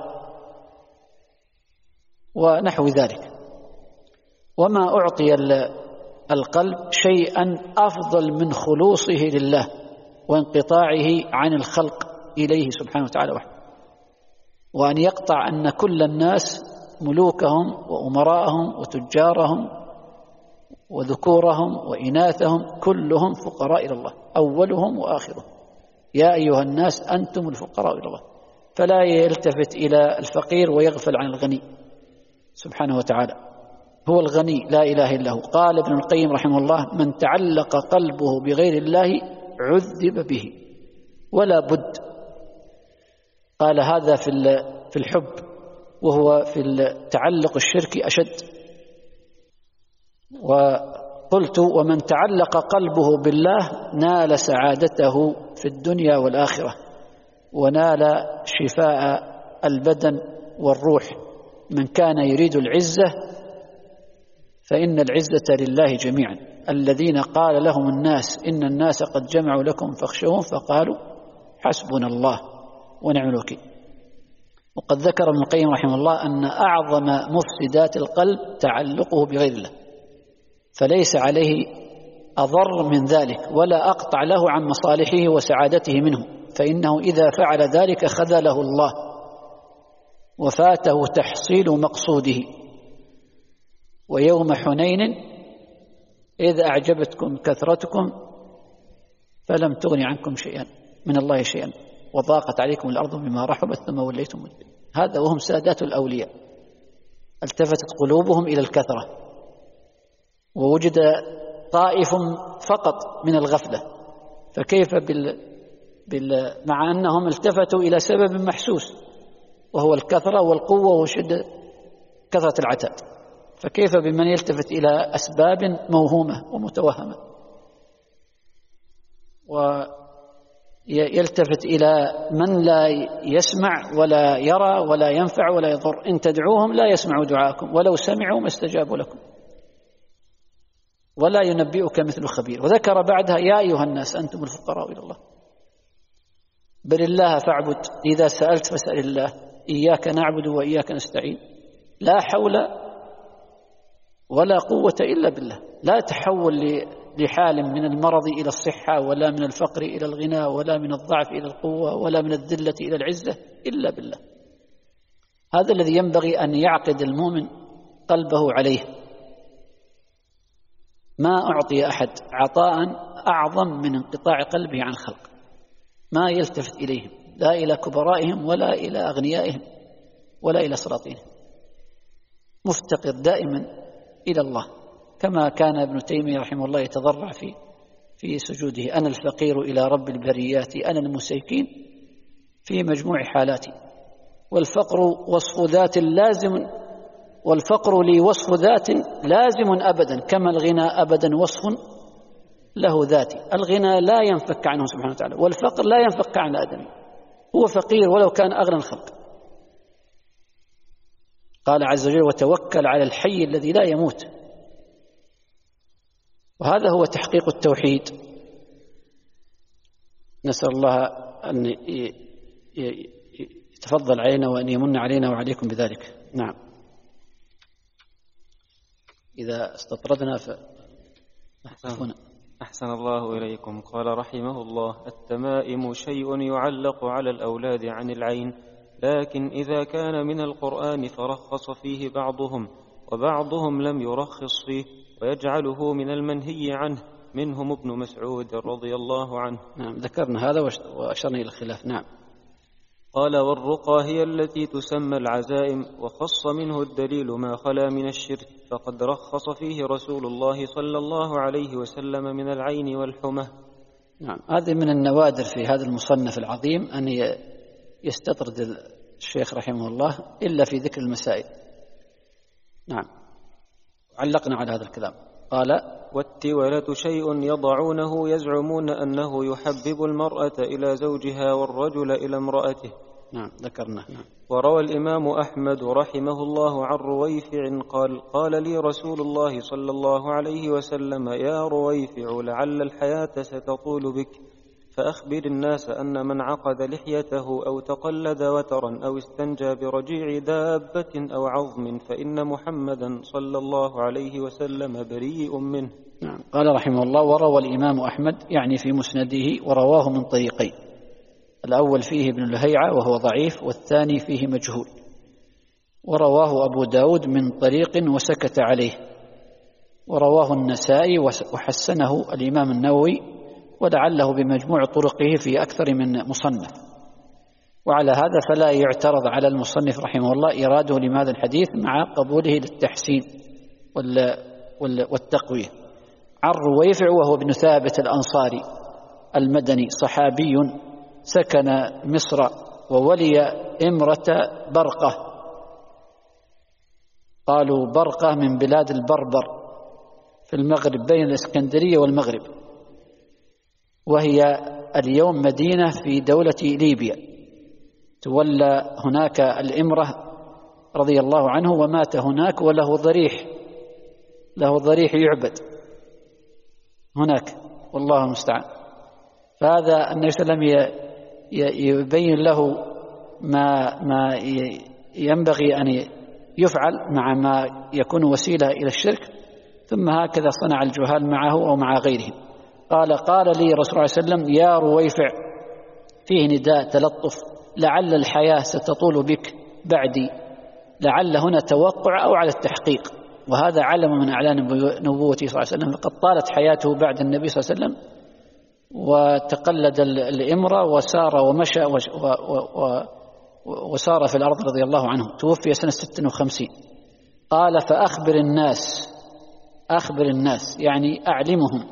ونحو ذلك. وما أعطي القلب شيئا أفضل من خلوصه لله وانقطاعه عن الخلق إليه سبحانه وتعالى وحده، وأن يقطع أن كل الناس ملوكهم وأمراءهم وتجارهم وذكورهم وإناثهم كلهم فقراء إلى الله، أولهم وآخرهم. يا أيها الناس أنتم الفقراء إلى الله. فلا يلتفت إلى الفقير ويغفل عن الغني سبحانه وتعالى، هو الغني لا إله إلا هو. قال ابن القيم رحمه الله: من تعلق قلبه بغير الله عذب به ولا بد. قال هذا في الحب، وهو في التعلق الشركي أشد. قلت: ومن تعلق قلبه بالله نال سعادته في الدنيا والآخرة، ونال شفاء البدن والروح. من كان يريد العزة فإن العزة لله جميعا. الذين قال لهم الناس إن الناس قد جمعوا لكم فاخشوهم فقالوا حسبنا الله ونعم الوكيل. وقد ذكر ابن القيم رحمه الله أن أعظم مفسدات القلب تعلقه بغير الله، فليس عليه أضر من ذلك ولا أقطع له عن مصالحه وسعادته منه، فإنه إذا فعل ذلك خذله الله وفاته تحصيل مقصوده. ويوم حنين إذ أعجبتكم كثرتكم فلم تغن عنكم شيئا من الله شيئا وضاقت عليكم الأرض بما رحبت ثم وليتم مدبرين. هذا وهم سادات الأولياء، التفتت قلوبهم إلى الكثرة، ووجد طائف فقط من الغفلة، فكيف مع أنهم التفتوا إلى سبب محسوس وهو الكثرة والقوة وشدة كثرة العتاد، فكيف بمن يلتفت إلى أسباب موهومة ومتوهمة ويلتفت إلى من لا يسمع ولا يرى ولا ينفع ولا يضر؟ إن تدعوهم لا يسمعوا دعاءكم ولو سمعوا ما استجابوا لكم ولا ينبئك مثل خبير. وذكر بعدها: يا أيها الناس أنتم الفقراء إلى الله بل الله فاعبد، إذا سألت فاسأل الله، إياك نعبد وإياك نستعين، لا حول ولا قوة إلا بالله. لا تحول لحال من المرض إلى الصحة، ولا من الفقر إلى الغنى، ولا من الضعف إلى القوة، ولا من الذلة إلى العزة إلا بالله. هذا الذي ينبغي أن يعقد المؤمن قلبه عليه. ما أعطي أحد عطاء أعظم من انقطاع قلبه عن الخلق، ما يلتفت إليهم، لا إلى كبرائهم ولا إلى أغنيائهم ولا إلى سلاطينهم، مفتقر دائما إلى الله، كما كان ابن تيمية رحمه الله يتضرع في سجوده: أنا الفقير إلى رب البريات أنا المسيكين في مجموع حالاتي. والفقر وصف ذات لازم، والفقر لي وصف ذات لازم أبدا، كما الغنى أبدا وصف له ذاتي. الغنى لا ينفك عنه سبحانه وتعالى، والفقر لا ينفك عن الآدمي، هو فقير ولو كان أغنى الخلق. قال عز وجل: وتوكل على الحي الذي لا يموت. وهذا هو تحقيق التوحيد. نسأل الله أن يتفضل علينا وأن يمن علينا وعليكم بذلك. نعم. إذا استطردنا فاحفظنا. أحسن الله إليكم. قال رحمه الله: التمائم شيء يعلق على الأولاد عن العين، لكن إذا كان من القرآن فرخص فيه بعضهم، وبعضهم لم يرخص فيه ويجعله من المنهي عنه، منهم ابن مسعود رضي الله عنه. نعم، ذكرنا هذا وأشرنا إلى الخلاف. نعم. قال: والرقى هي التي تسمى العزائم، وخص منه الدليل ما خلا من الشرك، فقد رخص فيه رسول الله صلى الله عليه وسلم من العين والحمى. نعم، هذه من النوادر في هذا المصنف العظيم أن يستطرد الشيخ رحمه الله إلا في ذكر المسائل. نعم، علقنا على هذا الكلام. قال: والتولة شيء يضعونه يزعمون أنه يحبب المرأة إلى زوجها والرجل إلى امرأته. نعم، ذكرنا. نعم. وروى الإمام أحمد رحمه الله عن رويفع قال: قال لي رسول الله صلى الله عليه وسلم: يا رويفع، لعل الحياة ستطول بك، فأخبر الناس أن من عقد لحيته أو تقلد وترا أو استنجى برجيع دابة أو عظم فإن محمدا صلى الله عليه وسلم بريء منه. نعم. قال رحمه الله: وروى الإمام أحمد، يعني في مسنده، ورواه من طريقين: الأول فيه ابن لهيعة وهو ضعيف، والثاني فيه مجهول. ورواه أبو داود من طريق وسكت عليه، ورواه النسائي وحسنه الإمام النووي، ولعله بمجموع طرقه في أكثر من مصنف. وعلى هذا فلا يعترض على المصنف رحمه الله إراده لهذا الحديث مع قبوله للتحسين والتقوية. عن رويفع وهو ابن ثابت الأنصاري المدني، صحابي سكن مصر وولي إمرة برقة، قالوا برقة من بلاد البربر، في المغرب بين الإسكندرية والمغرب، وهي اليوم مدينة في دولة ليبيا. تولى هناك الإمرة رضي الله عنه ومات هناك، وله ضريح يعبد هناك، والله المستعان. فهذا النبي صلى الله عليه وسلم يبين له ما ينبغي أن يفعل مع ما يكون وسيلة إلى الشرك، ثم هكذا صنع الجهال معه أو مع غيرهم. قال لي رسول الله صلى الله عليه وسلم: يا رويفع، فيه نداء تلطف، لعل الحياة ستطول بك بعدي. لعل هنا توقع أو على التحقيق، وهذا علم من أعلام نبوته صلى الله عليه وسلم. فقد طالت حياته بعد النبي صلى الله عليه وسلم، وتقلد الإمرة وسار ومشى وسار في الأرض رضي الله عنه. توفي سنة 56. قال: فأخبر الناس يعني أعلمهم،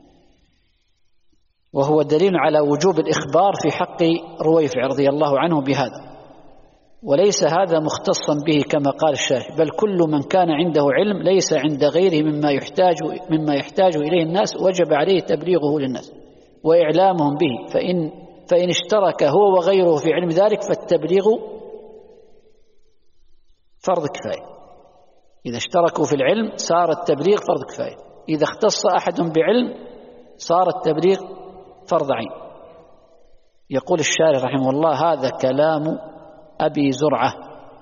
وهو دليل على وجوب الإخبار في حق رويفع رضي الله عنه بهذا، وليس هذا مختصا به كما قال الشارح، بل كل من كان عنده علم ليس عند غيره مما يحتاج إليه الناس وجب عليه تبليغه للناس وإعلامهم به، فإن اشترك هو وغيره في علم ذلك فالتبليغ فرض كفاية. إذا اشتركوا في العلم صار التبليغ فرض كفاية، إذا اختص أحد بعلم صار التبليغ فرض عين. يقول الشارح رحمه الله: هذا كلام أبي زرعة.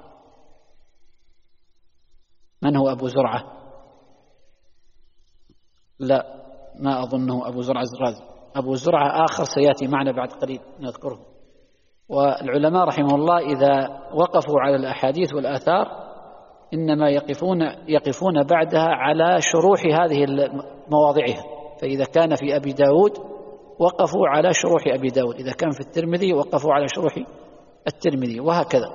من هو أبو زرعة؟ لا، ما أظنه أبو زرعة الرازي. أبو زرعة آخر سيأتي معنا بعد قليل نذكره. والعلماء رحمه الله إذا وقفوا على الأحاديث والآثار إنما يقفون بعدها على شروح هذه مواضعها. فإذا كان في أبي داود وقفوا على شروح أبي داود، إذا كان في الترمذي وقفوا على شروح الترمذي، وهكذا.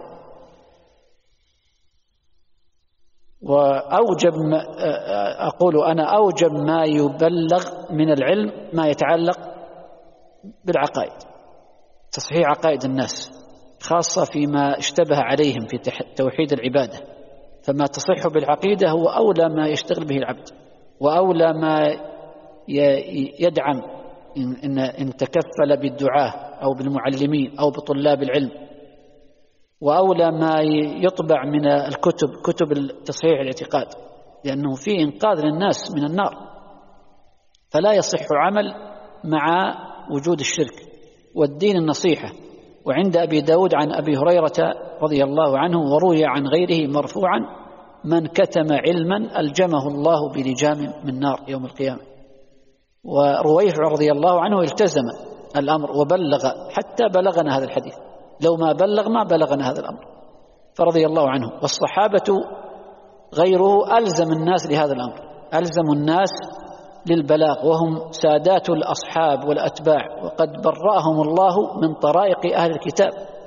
أوجب ما يبلغ من العلم ما يتعلق بالعقائد، تصحيح عقائد الناس، خاصة فيما اشتبه عليهم في توحيد العبادة. فما تصح بالعقيدة هو أولى ما يشتغل به العبد، وأولى ما يدعم إن تكفل بالدعاة أو بالمعلمين أو بطلاب العلم، وأولى ما يطبع من كتب تصحيح الاعتقاد، لأنه فيه إنقاذ للناس من النار. فلا يصح عمل مع وجود الشرك، والدين النصيحة. وعند أبي داود عن أبي هريرة رضي الله عنه، وروي عن غيره مرفوعا: من كتم علما ألجمه الله بلجام من نار يوم القيامة. ورويفع رضي الله عنه التزم الأمر وبلغ حتى بلغنا هذا الحديث، لو ما بلغ ما بلغنا هذا الأمر، فرضي الله عنه. والصحابة غيره ألزم الناس لهذا الأمر، ألزموا الناس للبلاغ، وهم سادات الأصحاب والأتباع، وقد برأهم الله من طرائق أهل الكتاب،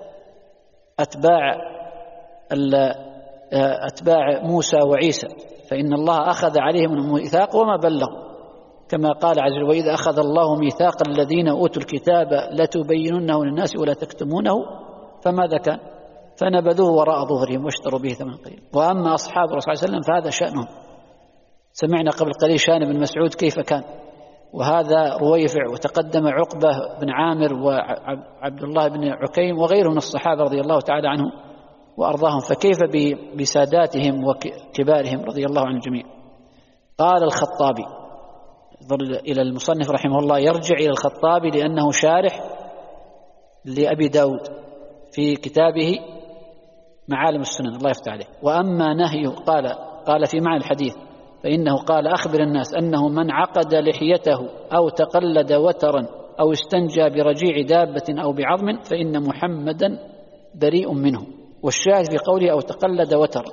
أتباع موسى وعيسى، فإن الله أخذ عليهم الميثاق وما بلغوا، كما قال عز وجل: وإذا أخذ الله ميثاق الذين أوتوا الكتاب لتبيننه للناس ولا تكتمونه، فماذا كان؟ فنبذوه وراء ظهرهم واشتروا به ثمنا قليلا. وأما أصحاب الرسول صلى الله عليه وسلم فهذا شأنهم. سمعنا قبل قليل شان بن مسعود كيف كان، وهذا رويفع، وتقدم عقبة بن عامر وعبد الله بن عكيم وغيرهم من الصحابة رضي الله تعالى عنهم وأرضاهم، فكيف بساداتهم وكبارهم رضي الله عن الجميع. قال الخطابي، إلى المصنف رحمه الله، يرجع إلى الخطابي لأنه شارح لأبي داود في كتابه معالم السنن، الله يفتح عليه. وأما نهيه قال في معنى الحديث، فإنه قال: أخبر الناس أنه من عقد لحيته أو تقلد وترا أو استنجى برجيع دابة أو بعظم فإن محمدا بريء منه. والشاهد في قوله أو تقلد وترا.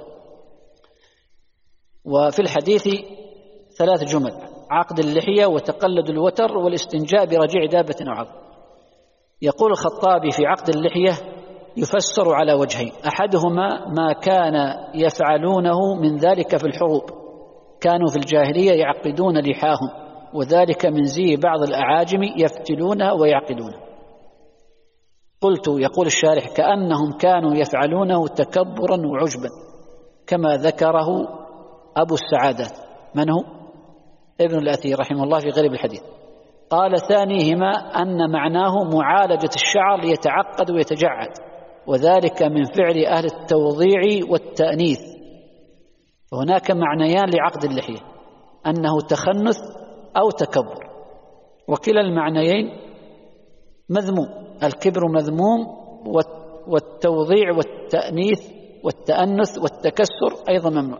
وفي الحديث 3 جمل: عقد اللحية وتقلد الوتر والاستنجاء برجيع دابة أو عظم. يقول الخطابي في عقد اللحية يفسر على وجهين: أحدهما ما كان يفعلونه من ذلك في الحروب، كانوا في الجاهلية يعقدون لحاهم، وذلك من زي بعض الأعاجم يفتلونها ويعقدونها. قلت، يقول الشارح: كأنهم كانوا يفعلونه تكبرا وعجبا، كما ذكره أبو السعادات. من هو؟ ابن الأثير رحمه الله في غريب الحديث. قال ثانيهما أن معناه معالجة الشعر ليتعقد ويتجعد، وذلك من فعل أهل التوضيع والتأنيث. فهناك معنيان لعقد اللحية، أنه تخنث أو تكبر، وكلا المعنيين مذموم. الكبر مذموم، والتوضيع والتأنيث والتأنث والتكسر أيضا ممنوع.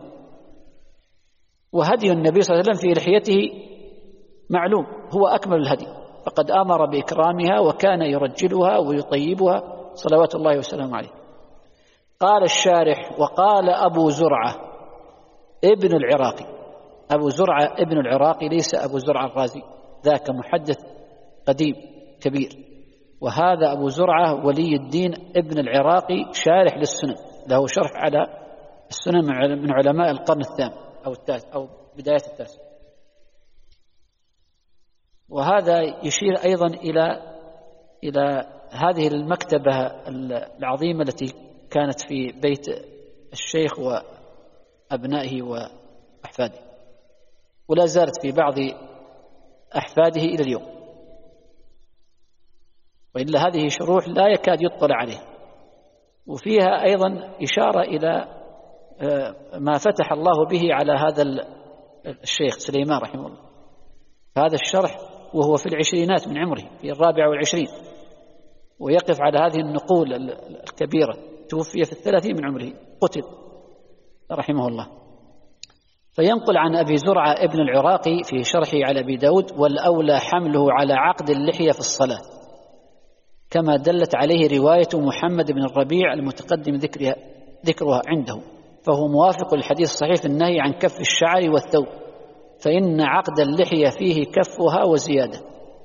وهدي النبي صلى الله عليه وسلم في لحيته معلوم، هو أكمل الهدي، فقد أمر بإكرامها وكان يرجلها ويطيبها صلوات الله وسلامه عليه. قال الشارح: وقال أبو زرعة ابن العراقي. أبو زرعة ابن العراقي ليس أبو زرعة الرازي، ذاك محدث قديم كبير، وهذا أبو زرعة ولي الدين ابن العراقي شارح للسنن، له شرح على السنن من علماء القرن الثامن أو التاسع أو بداية التاسع. وهذا يشير أيضا إلى هذه المكتبة العظيمة التي كانت في بيت الشيخ وأبنائه وأحفاده، ولا زالت في بعض أحفاده إلى اليوم، وإلا هذه شروح لا يكاد يطلع عليها. وفيها أيضا إشارة إلى ما فتح الله به على هذا الشيخ سليمان رحمه الله. هذا الشرح وهو في العشرينات من عمره، في 24، ويقف على هذه النقول الكبيرة. توفي في 30 من عمره، قتل رحمه الله. فينقل عن أبي زرعة ابن العراقي في شرحه على أبي داود: والأولى حمله على عقد اللحية في الصلاة، كما دلت عليه رواية محمد بن الربيع المتقدم ذكرها عنده، فهو موافق للحديث الصحيح في النهي عن كف الشعر والثوب، فإن عقد اللحية فيه كفها وزيادة.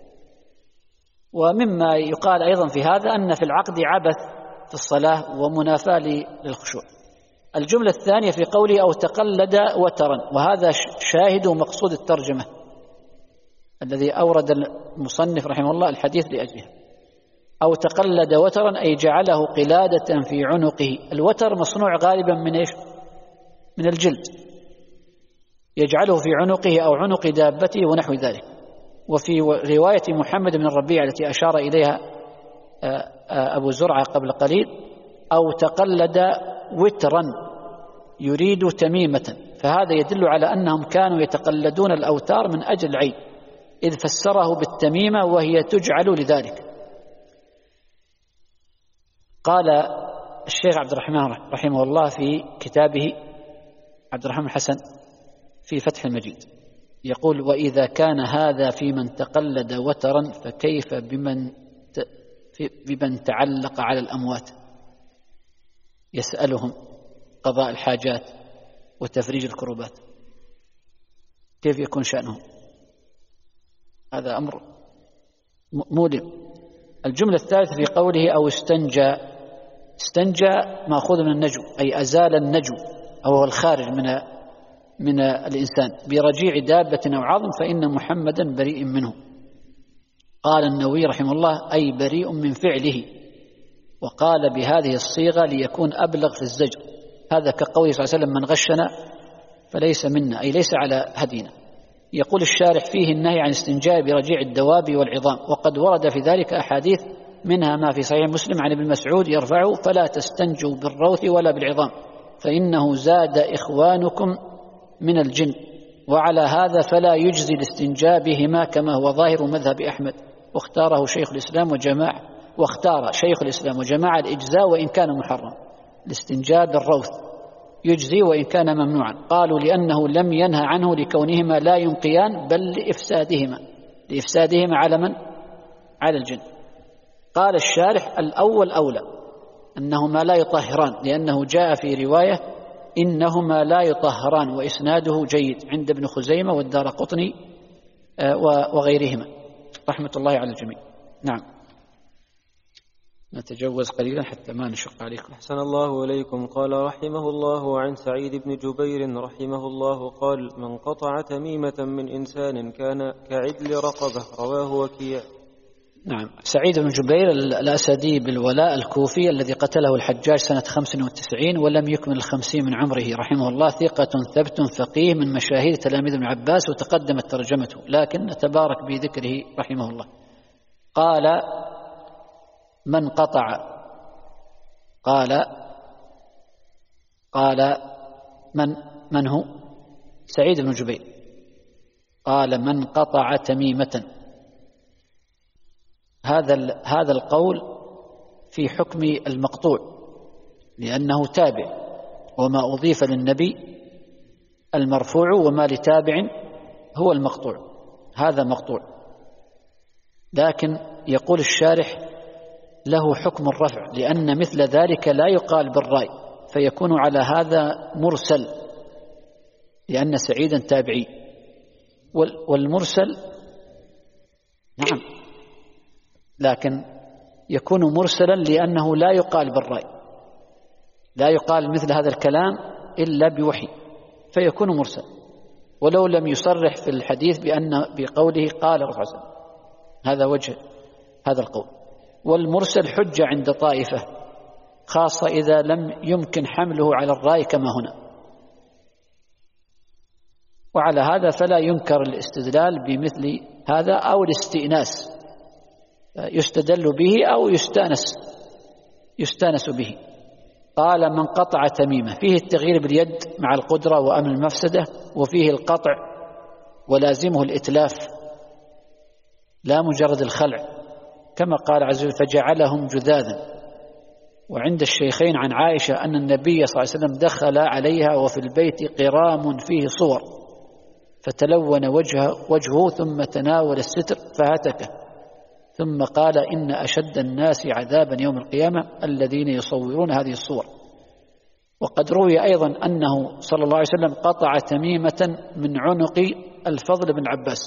ومما يقال أيضا في هذا أن في العقد عبث في الصلاة ومنافاة للخشوع. الجملة الثانية في قوله: أو تقلد وترا، وهذا شاهد مقصود الترجمة الذي أورد المصنف رحمه الله الحديث لأجلها. أو تقلد وترا أي جعله قلادة في عنقه. الوتر مصنوع غالبا من إيش؟ من الجلد، يجعله في عنقه أو عنق دابته ونحو ذلك. وفي رواية محمد بن الربيع التي أشار إليها أبو زرعة قبل قليل: أو تقلد وترا يريد تميمة، فهذا يدل على أنهم كانوا يتقلدون الأوتار من أجل العيد، إذ فسره بالتميمة وهي تجعل لذلك. قال الشيخ عبد الرحمن رحمه الله في كتابه عبد الرحمن الحسن في فتح المجيد، يقول: وإذا كان هذا في من تقلد وترا، فكيف بمن تعلق على الأموات يسألهم قضاء الحاجات وتفريج الكروبات، كيف يكون شأنهم؟ هذا أمر مؤلم. الجملة الثالثة في قوله: أو استنجى مأخوذ من النجو، أي أزال النجو أو هو الخارج من الإنسان برجيع دابة أو عظم، فإن محمدا بريء منه. قال النووي رحمه الله: أي بريء من فعله، وقال بهذه الصيغة ليكون أبلغ في الزجر. هذا كقوله صلى الله عليه وسلم: من غشنا فليس منا، أي ليس على هدينا. يقول الشارح: فيه النهي عن استنجاء برجيع الدواب والعظام، وقد ورد في ذلك أحاديث، منها ما في صحيح مسلم عن ابن مسعود يرفعه: فلا تستنجوا بالروث ولا بالعظام، فإنه زاد إخوانكم من الجن. وعلى هذا فلا يجزي الاستنجاء بهما، كما هو ظاهر مذهب أحمد، واختار شيخ الإسلام وجماعة الإجزاء وإن كان محرم. الاستنجاء بالروث يجزي وإن كان ممنوعا، قالوا لأنه لم ينهى عنه لكونهما لا ينقيان، بل لإفسادهما على من؟ على الجن. قال الشارح: الأول أولى، أنهما لا يطهران، لأنه جاء في رواية: إنهما لا يطهران، وإسناده جيد عند ابن خزيمة والدارقطني وغيرهما رحمة الله على الجميع. نعم، نتجوز قليلا حتى ما نشق عليكم. أحسن الله إليكم. قال رحمه الله: عن سعيد بن جبير رحمه الله قال: من قطع تميمة من إنسان كان كعدل رقبة. رواه وكيع. نعم. سعيد بن جبير الأسدي بالولاء الكوفي الذي قتله الحجاج سنة 95 ولم يكمل 50 من عمره رحمه الله، ثقة ثبت فقيه من مشاهير تلاميذ ابن عباس وتقدمت ترجمته، لكن نتبارك بذكره رحمه الله. قال من قطع، قال من هو؟ سعيد بن جبير. قال من قطع تميمة. هذا القول في حكم المقطوع لأنه تابع، وما أضيف للنبي المرفوع وما لتابع هو المقطوع، هذا مقطوع. لكن يقول الشارح له حكم الرفع لأن مثل ذلك لا يقال بالرأي، فيكون على هذا مرسل لأن سعيدا تابعي، والمرسل نعم، لكن يكون مرسلا لأنه لا يقال بالرأي، لا يقال مثل هذا الكلام إلا بوحي، فيكون مرسل ولو لم يصرح في الحديث بقوله قال رفع سلم. هذا وجه هذا القول. والمرسل حجة عند طائفة، خاصة إذا لم يمكن حمله على الرأي كما هنا، وعلى هذا فلا ينكر الاستدلال بمثل هذا أو الاستئناس، يستدل به أو يستانس به. قال من قطع تميمة، فيه التغيير باليد مع القدرة وأمن المفسدة، وفيه القطع ولازمه الإتلاف لا مجرد الخلع، كما قال عز وجل فجعلهم جذاذا. وعند الشيخين عن عائشة أن النبي صلى الله عليه وسلم دخل عليها وفي البيت قرام فيه صور فتلون وجهه ثم تناول الستر فهتكه، ثم قال إن أشد الناس عذابا يوم القيامة الذين يصورون هذه الصور. وقد روي أيضا أنه صلى الله عليه وسلم قطع تميمة من عنق الفضل بن عباس.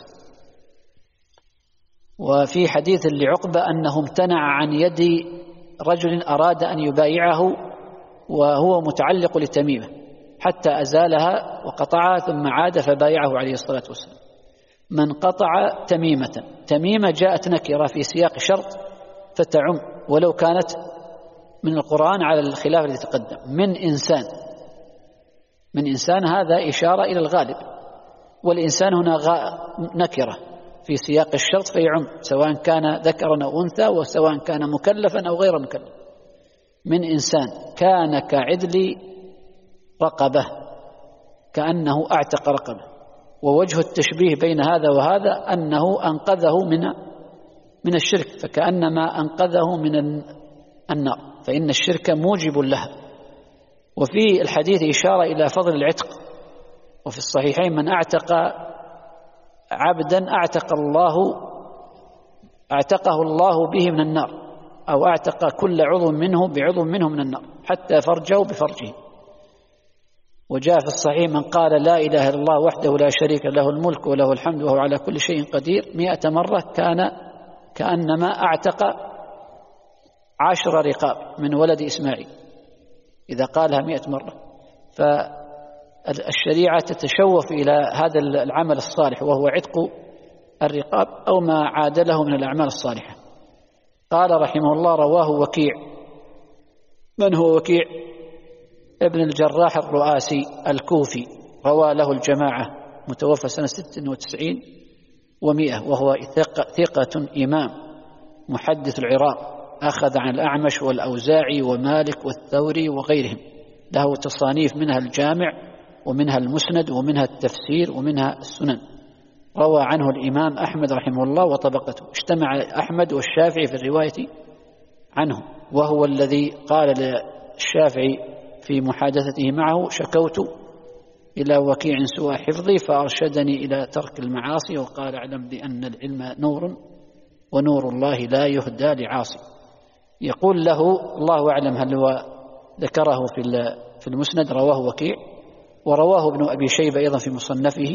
وفي حديث لعقبة أنه امتنع عن يد رجل أراد أن يبايعه وهو متعلق لتميمة حتى أزالها وقطعها ثم عاد فبايعه عليه الصلاة والسلام. من قطع تميمة، تميمة جاءت نكرة في سياق شرط فتعم ولو كانت من القرآن على الخلاف الذي تقدم. من إنسان هذا إشارة إلى الغالب، والإنسان هنا نكرة في سياق الشرط فيعم سواء كان ذكرا أو أنثى وسواء كان مكلفا أو غير مكلف. من إنسان كان كعدل رقبة، كأنه أعتق رقبة. ووجه التشبيه بين هذا وهذا أنه أنقذه من الشرك، فكأنما أنقذه من النار، فإن الشرك موجب لها. وفي الحديث إشارة إلى فضل العتق، وفي الصحيحين من أعتق عبدا أعتقه الله به من النار، أو أعتق كل عضو منه بعضو منه من النار حتى فرجه بفرجه. وجاء في الصحيح من قال لا إله إلا الله وحده لا شريك له الملك وله الحمد وهو على كل شيء قدير 100 مرة كأنما أعتق 10 رقاب من ولد إسماعيل إذا قالها 100 مرة. فالشريعة تتشوف إلى هذا العمل الصالح وهو عتق الرقاب أو ما عادله من الأعمال الصالحة. قال رحمه الله رواه وكيع. من هو وكيع؟ ابن الجراح الرؤاسي الكوفي، روى له الجماعة، متوفى سنة 96 و100، وهو ثقة إمام محدث العراق، أخذ عن الأعمش والأوزاعي ومالك والثوري وغيرهم، له تصانيف منها الجامع ومنها المسند ومنها التفسير ومنها السنن. روى عنه الإمام أحمد رحمه الله وطبقته، اجتمع أحمد والشافعي في الرواية عنه، وهو الذي قال للشافعي في محادثته معه شكوت إلى وكيع سوء حفظي فأرشدني إلى ترك المعاصي وقال اعلم بأن العلم نور ونور الله لا يهدى لعاصي. يقول له الله أعلم هل هو ذكره في المسند، رواه وكيع، ورواه ابن أبي شيبة أيضا في مصنفه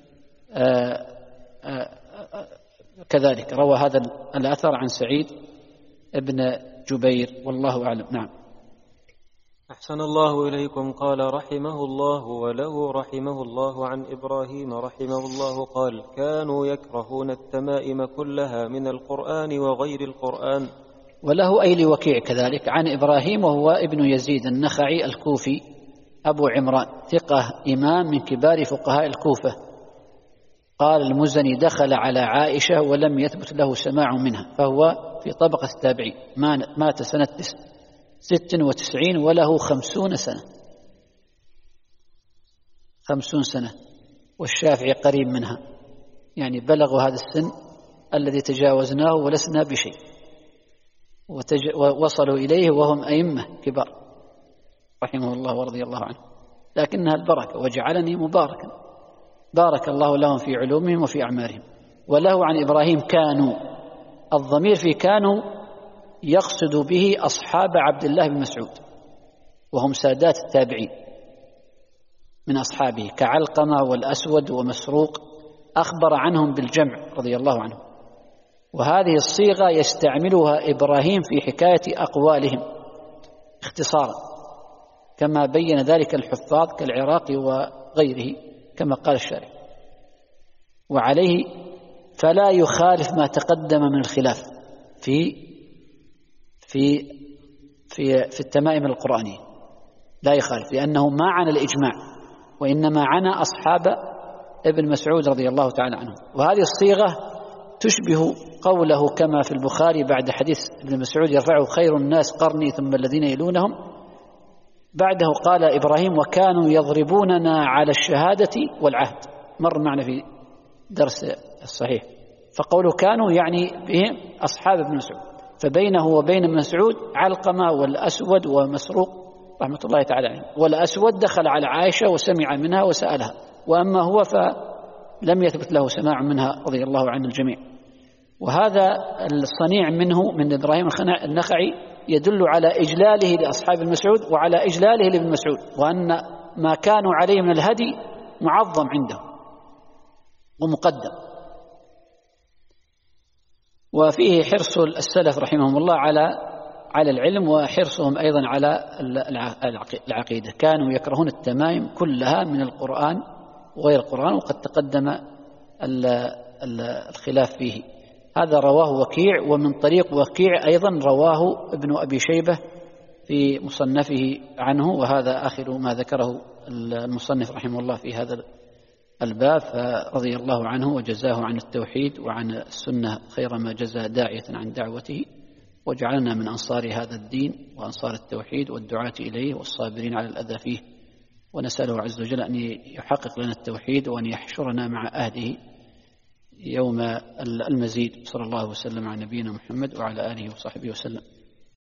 كذلك روى هذا الأثر عن سعيد ابن جبير، والله أعلم. نعم. أحسن الله إليكم. قال رحمه الله: وله رحمه الله عن إبراهيم رحمه الله قال: كانوا يكرهون التمائم كلها من القرآن وغير القرآن. وله أي لوكيع كذلك عن إبراهيم وهو ابن يزيد النخعي الكوفي أبو عمران، ثقة إمام من كبار فقهاء الكوفة. قال المزني: دخل على عائشة ولم يثبت له سماع منها، فهو في طبقة التابعين، مات سنة 96 وله 50 سنة، 50 سنة، والشافعي قريب منها، يعني بلغوا هذا السن الذي تجاوزناه ولسنا بشيء، ووصلوا إليه وهم أئمة كبار رحمه الله ورضي الله عنه، لكنها البركة، وجعلني مباركا، بارك الله لهم في علومهم وفي أعمارهم. وله عن إبراهيم كانوا، الضمير في كانوا يقصد به أصحاب عبد الله بن مسعود، وهم سادات التابعين من أصحابه كعلقمة والأسود ومسروق، أخبر عنهم بالجمع رضي الله عنه. وهذه الصيغة يستعملها إبراهيم في حكاية أقوالهم اختصارا، كما بين ذلك الحفاظ كالعراقي وغيره كما قال الشارح. وعليه فلا يخالف ما تقدم من الخلاف في التمائم القرآنية، لا يخالف، لأنه ما عن الإجماع، وإنما عن أصحاب ابن مسعود رضي الله تعالى عنه. وهذه الصيغة تشبه قوله كما في البخاري بعد حديث ابن مسعود يرفعه: خير الناس قرني ثم الذين يلونهم. بعده قال إبراهيم: وكانوا يضربوننا على الشهادة والعهد، مر معنا في درس الصحيح. فقوله كانوا يعني بهم أصحاب ابن مسعود، فبينه وبين ابن مسعود علقمة والأسود ومسروق رحمة الله تعالى عليه. والأسود دخل على عائشة وسمع منها وسألها، وأما هو فلم يثبت له سماع منها رضي الله عن الجميع. وهذا الصنيع منه من إبراهيم النخعي يدل على إجلاله لأصحاب المسعود وعلى إجلاله لابن مسعود، وأن ما كانوا عليه من الهدي معظم عنده ومقدم. وفيه حرص السلف رحمهم الله على العلم، وحرصهم أيضا على العقيدة. كانوا يكرهون التمائم كلها من القرآن وغير القرآن، وقد تقدم الخلاف فيه. هذا رواه وكيع، ومن طريق وكيع أيضا رواه ابن أبي شيبة في مصنفه عنه، وهذا آخر ما ذكره المصنف رحمه الله في هذا الباب، فرضي الله عنه وجزاه عن التوحيد وعن السنة خير ما جزى داعية عن دعوته، وجعلنا من أنصار هذا الدين وأنصار التوحيد والدعاة إليه والصابرين على الأذى فيه. ونسأله عز وجل أن يحقق لنا التوحيد وأن يحشرنا مع أهله يوم المزيد. صلى الله وسلم على نبينا محمد وعلى آله وصحبه وسلم.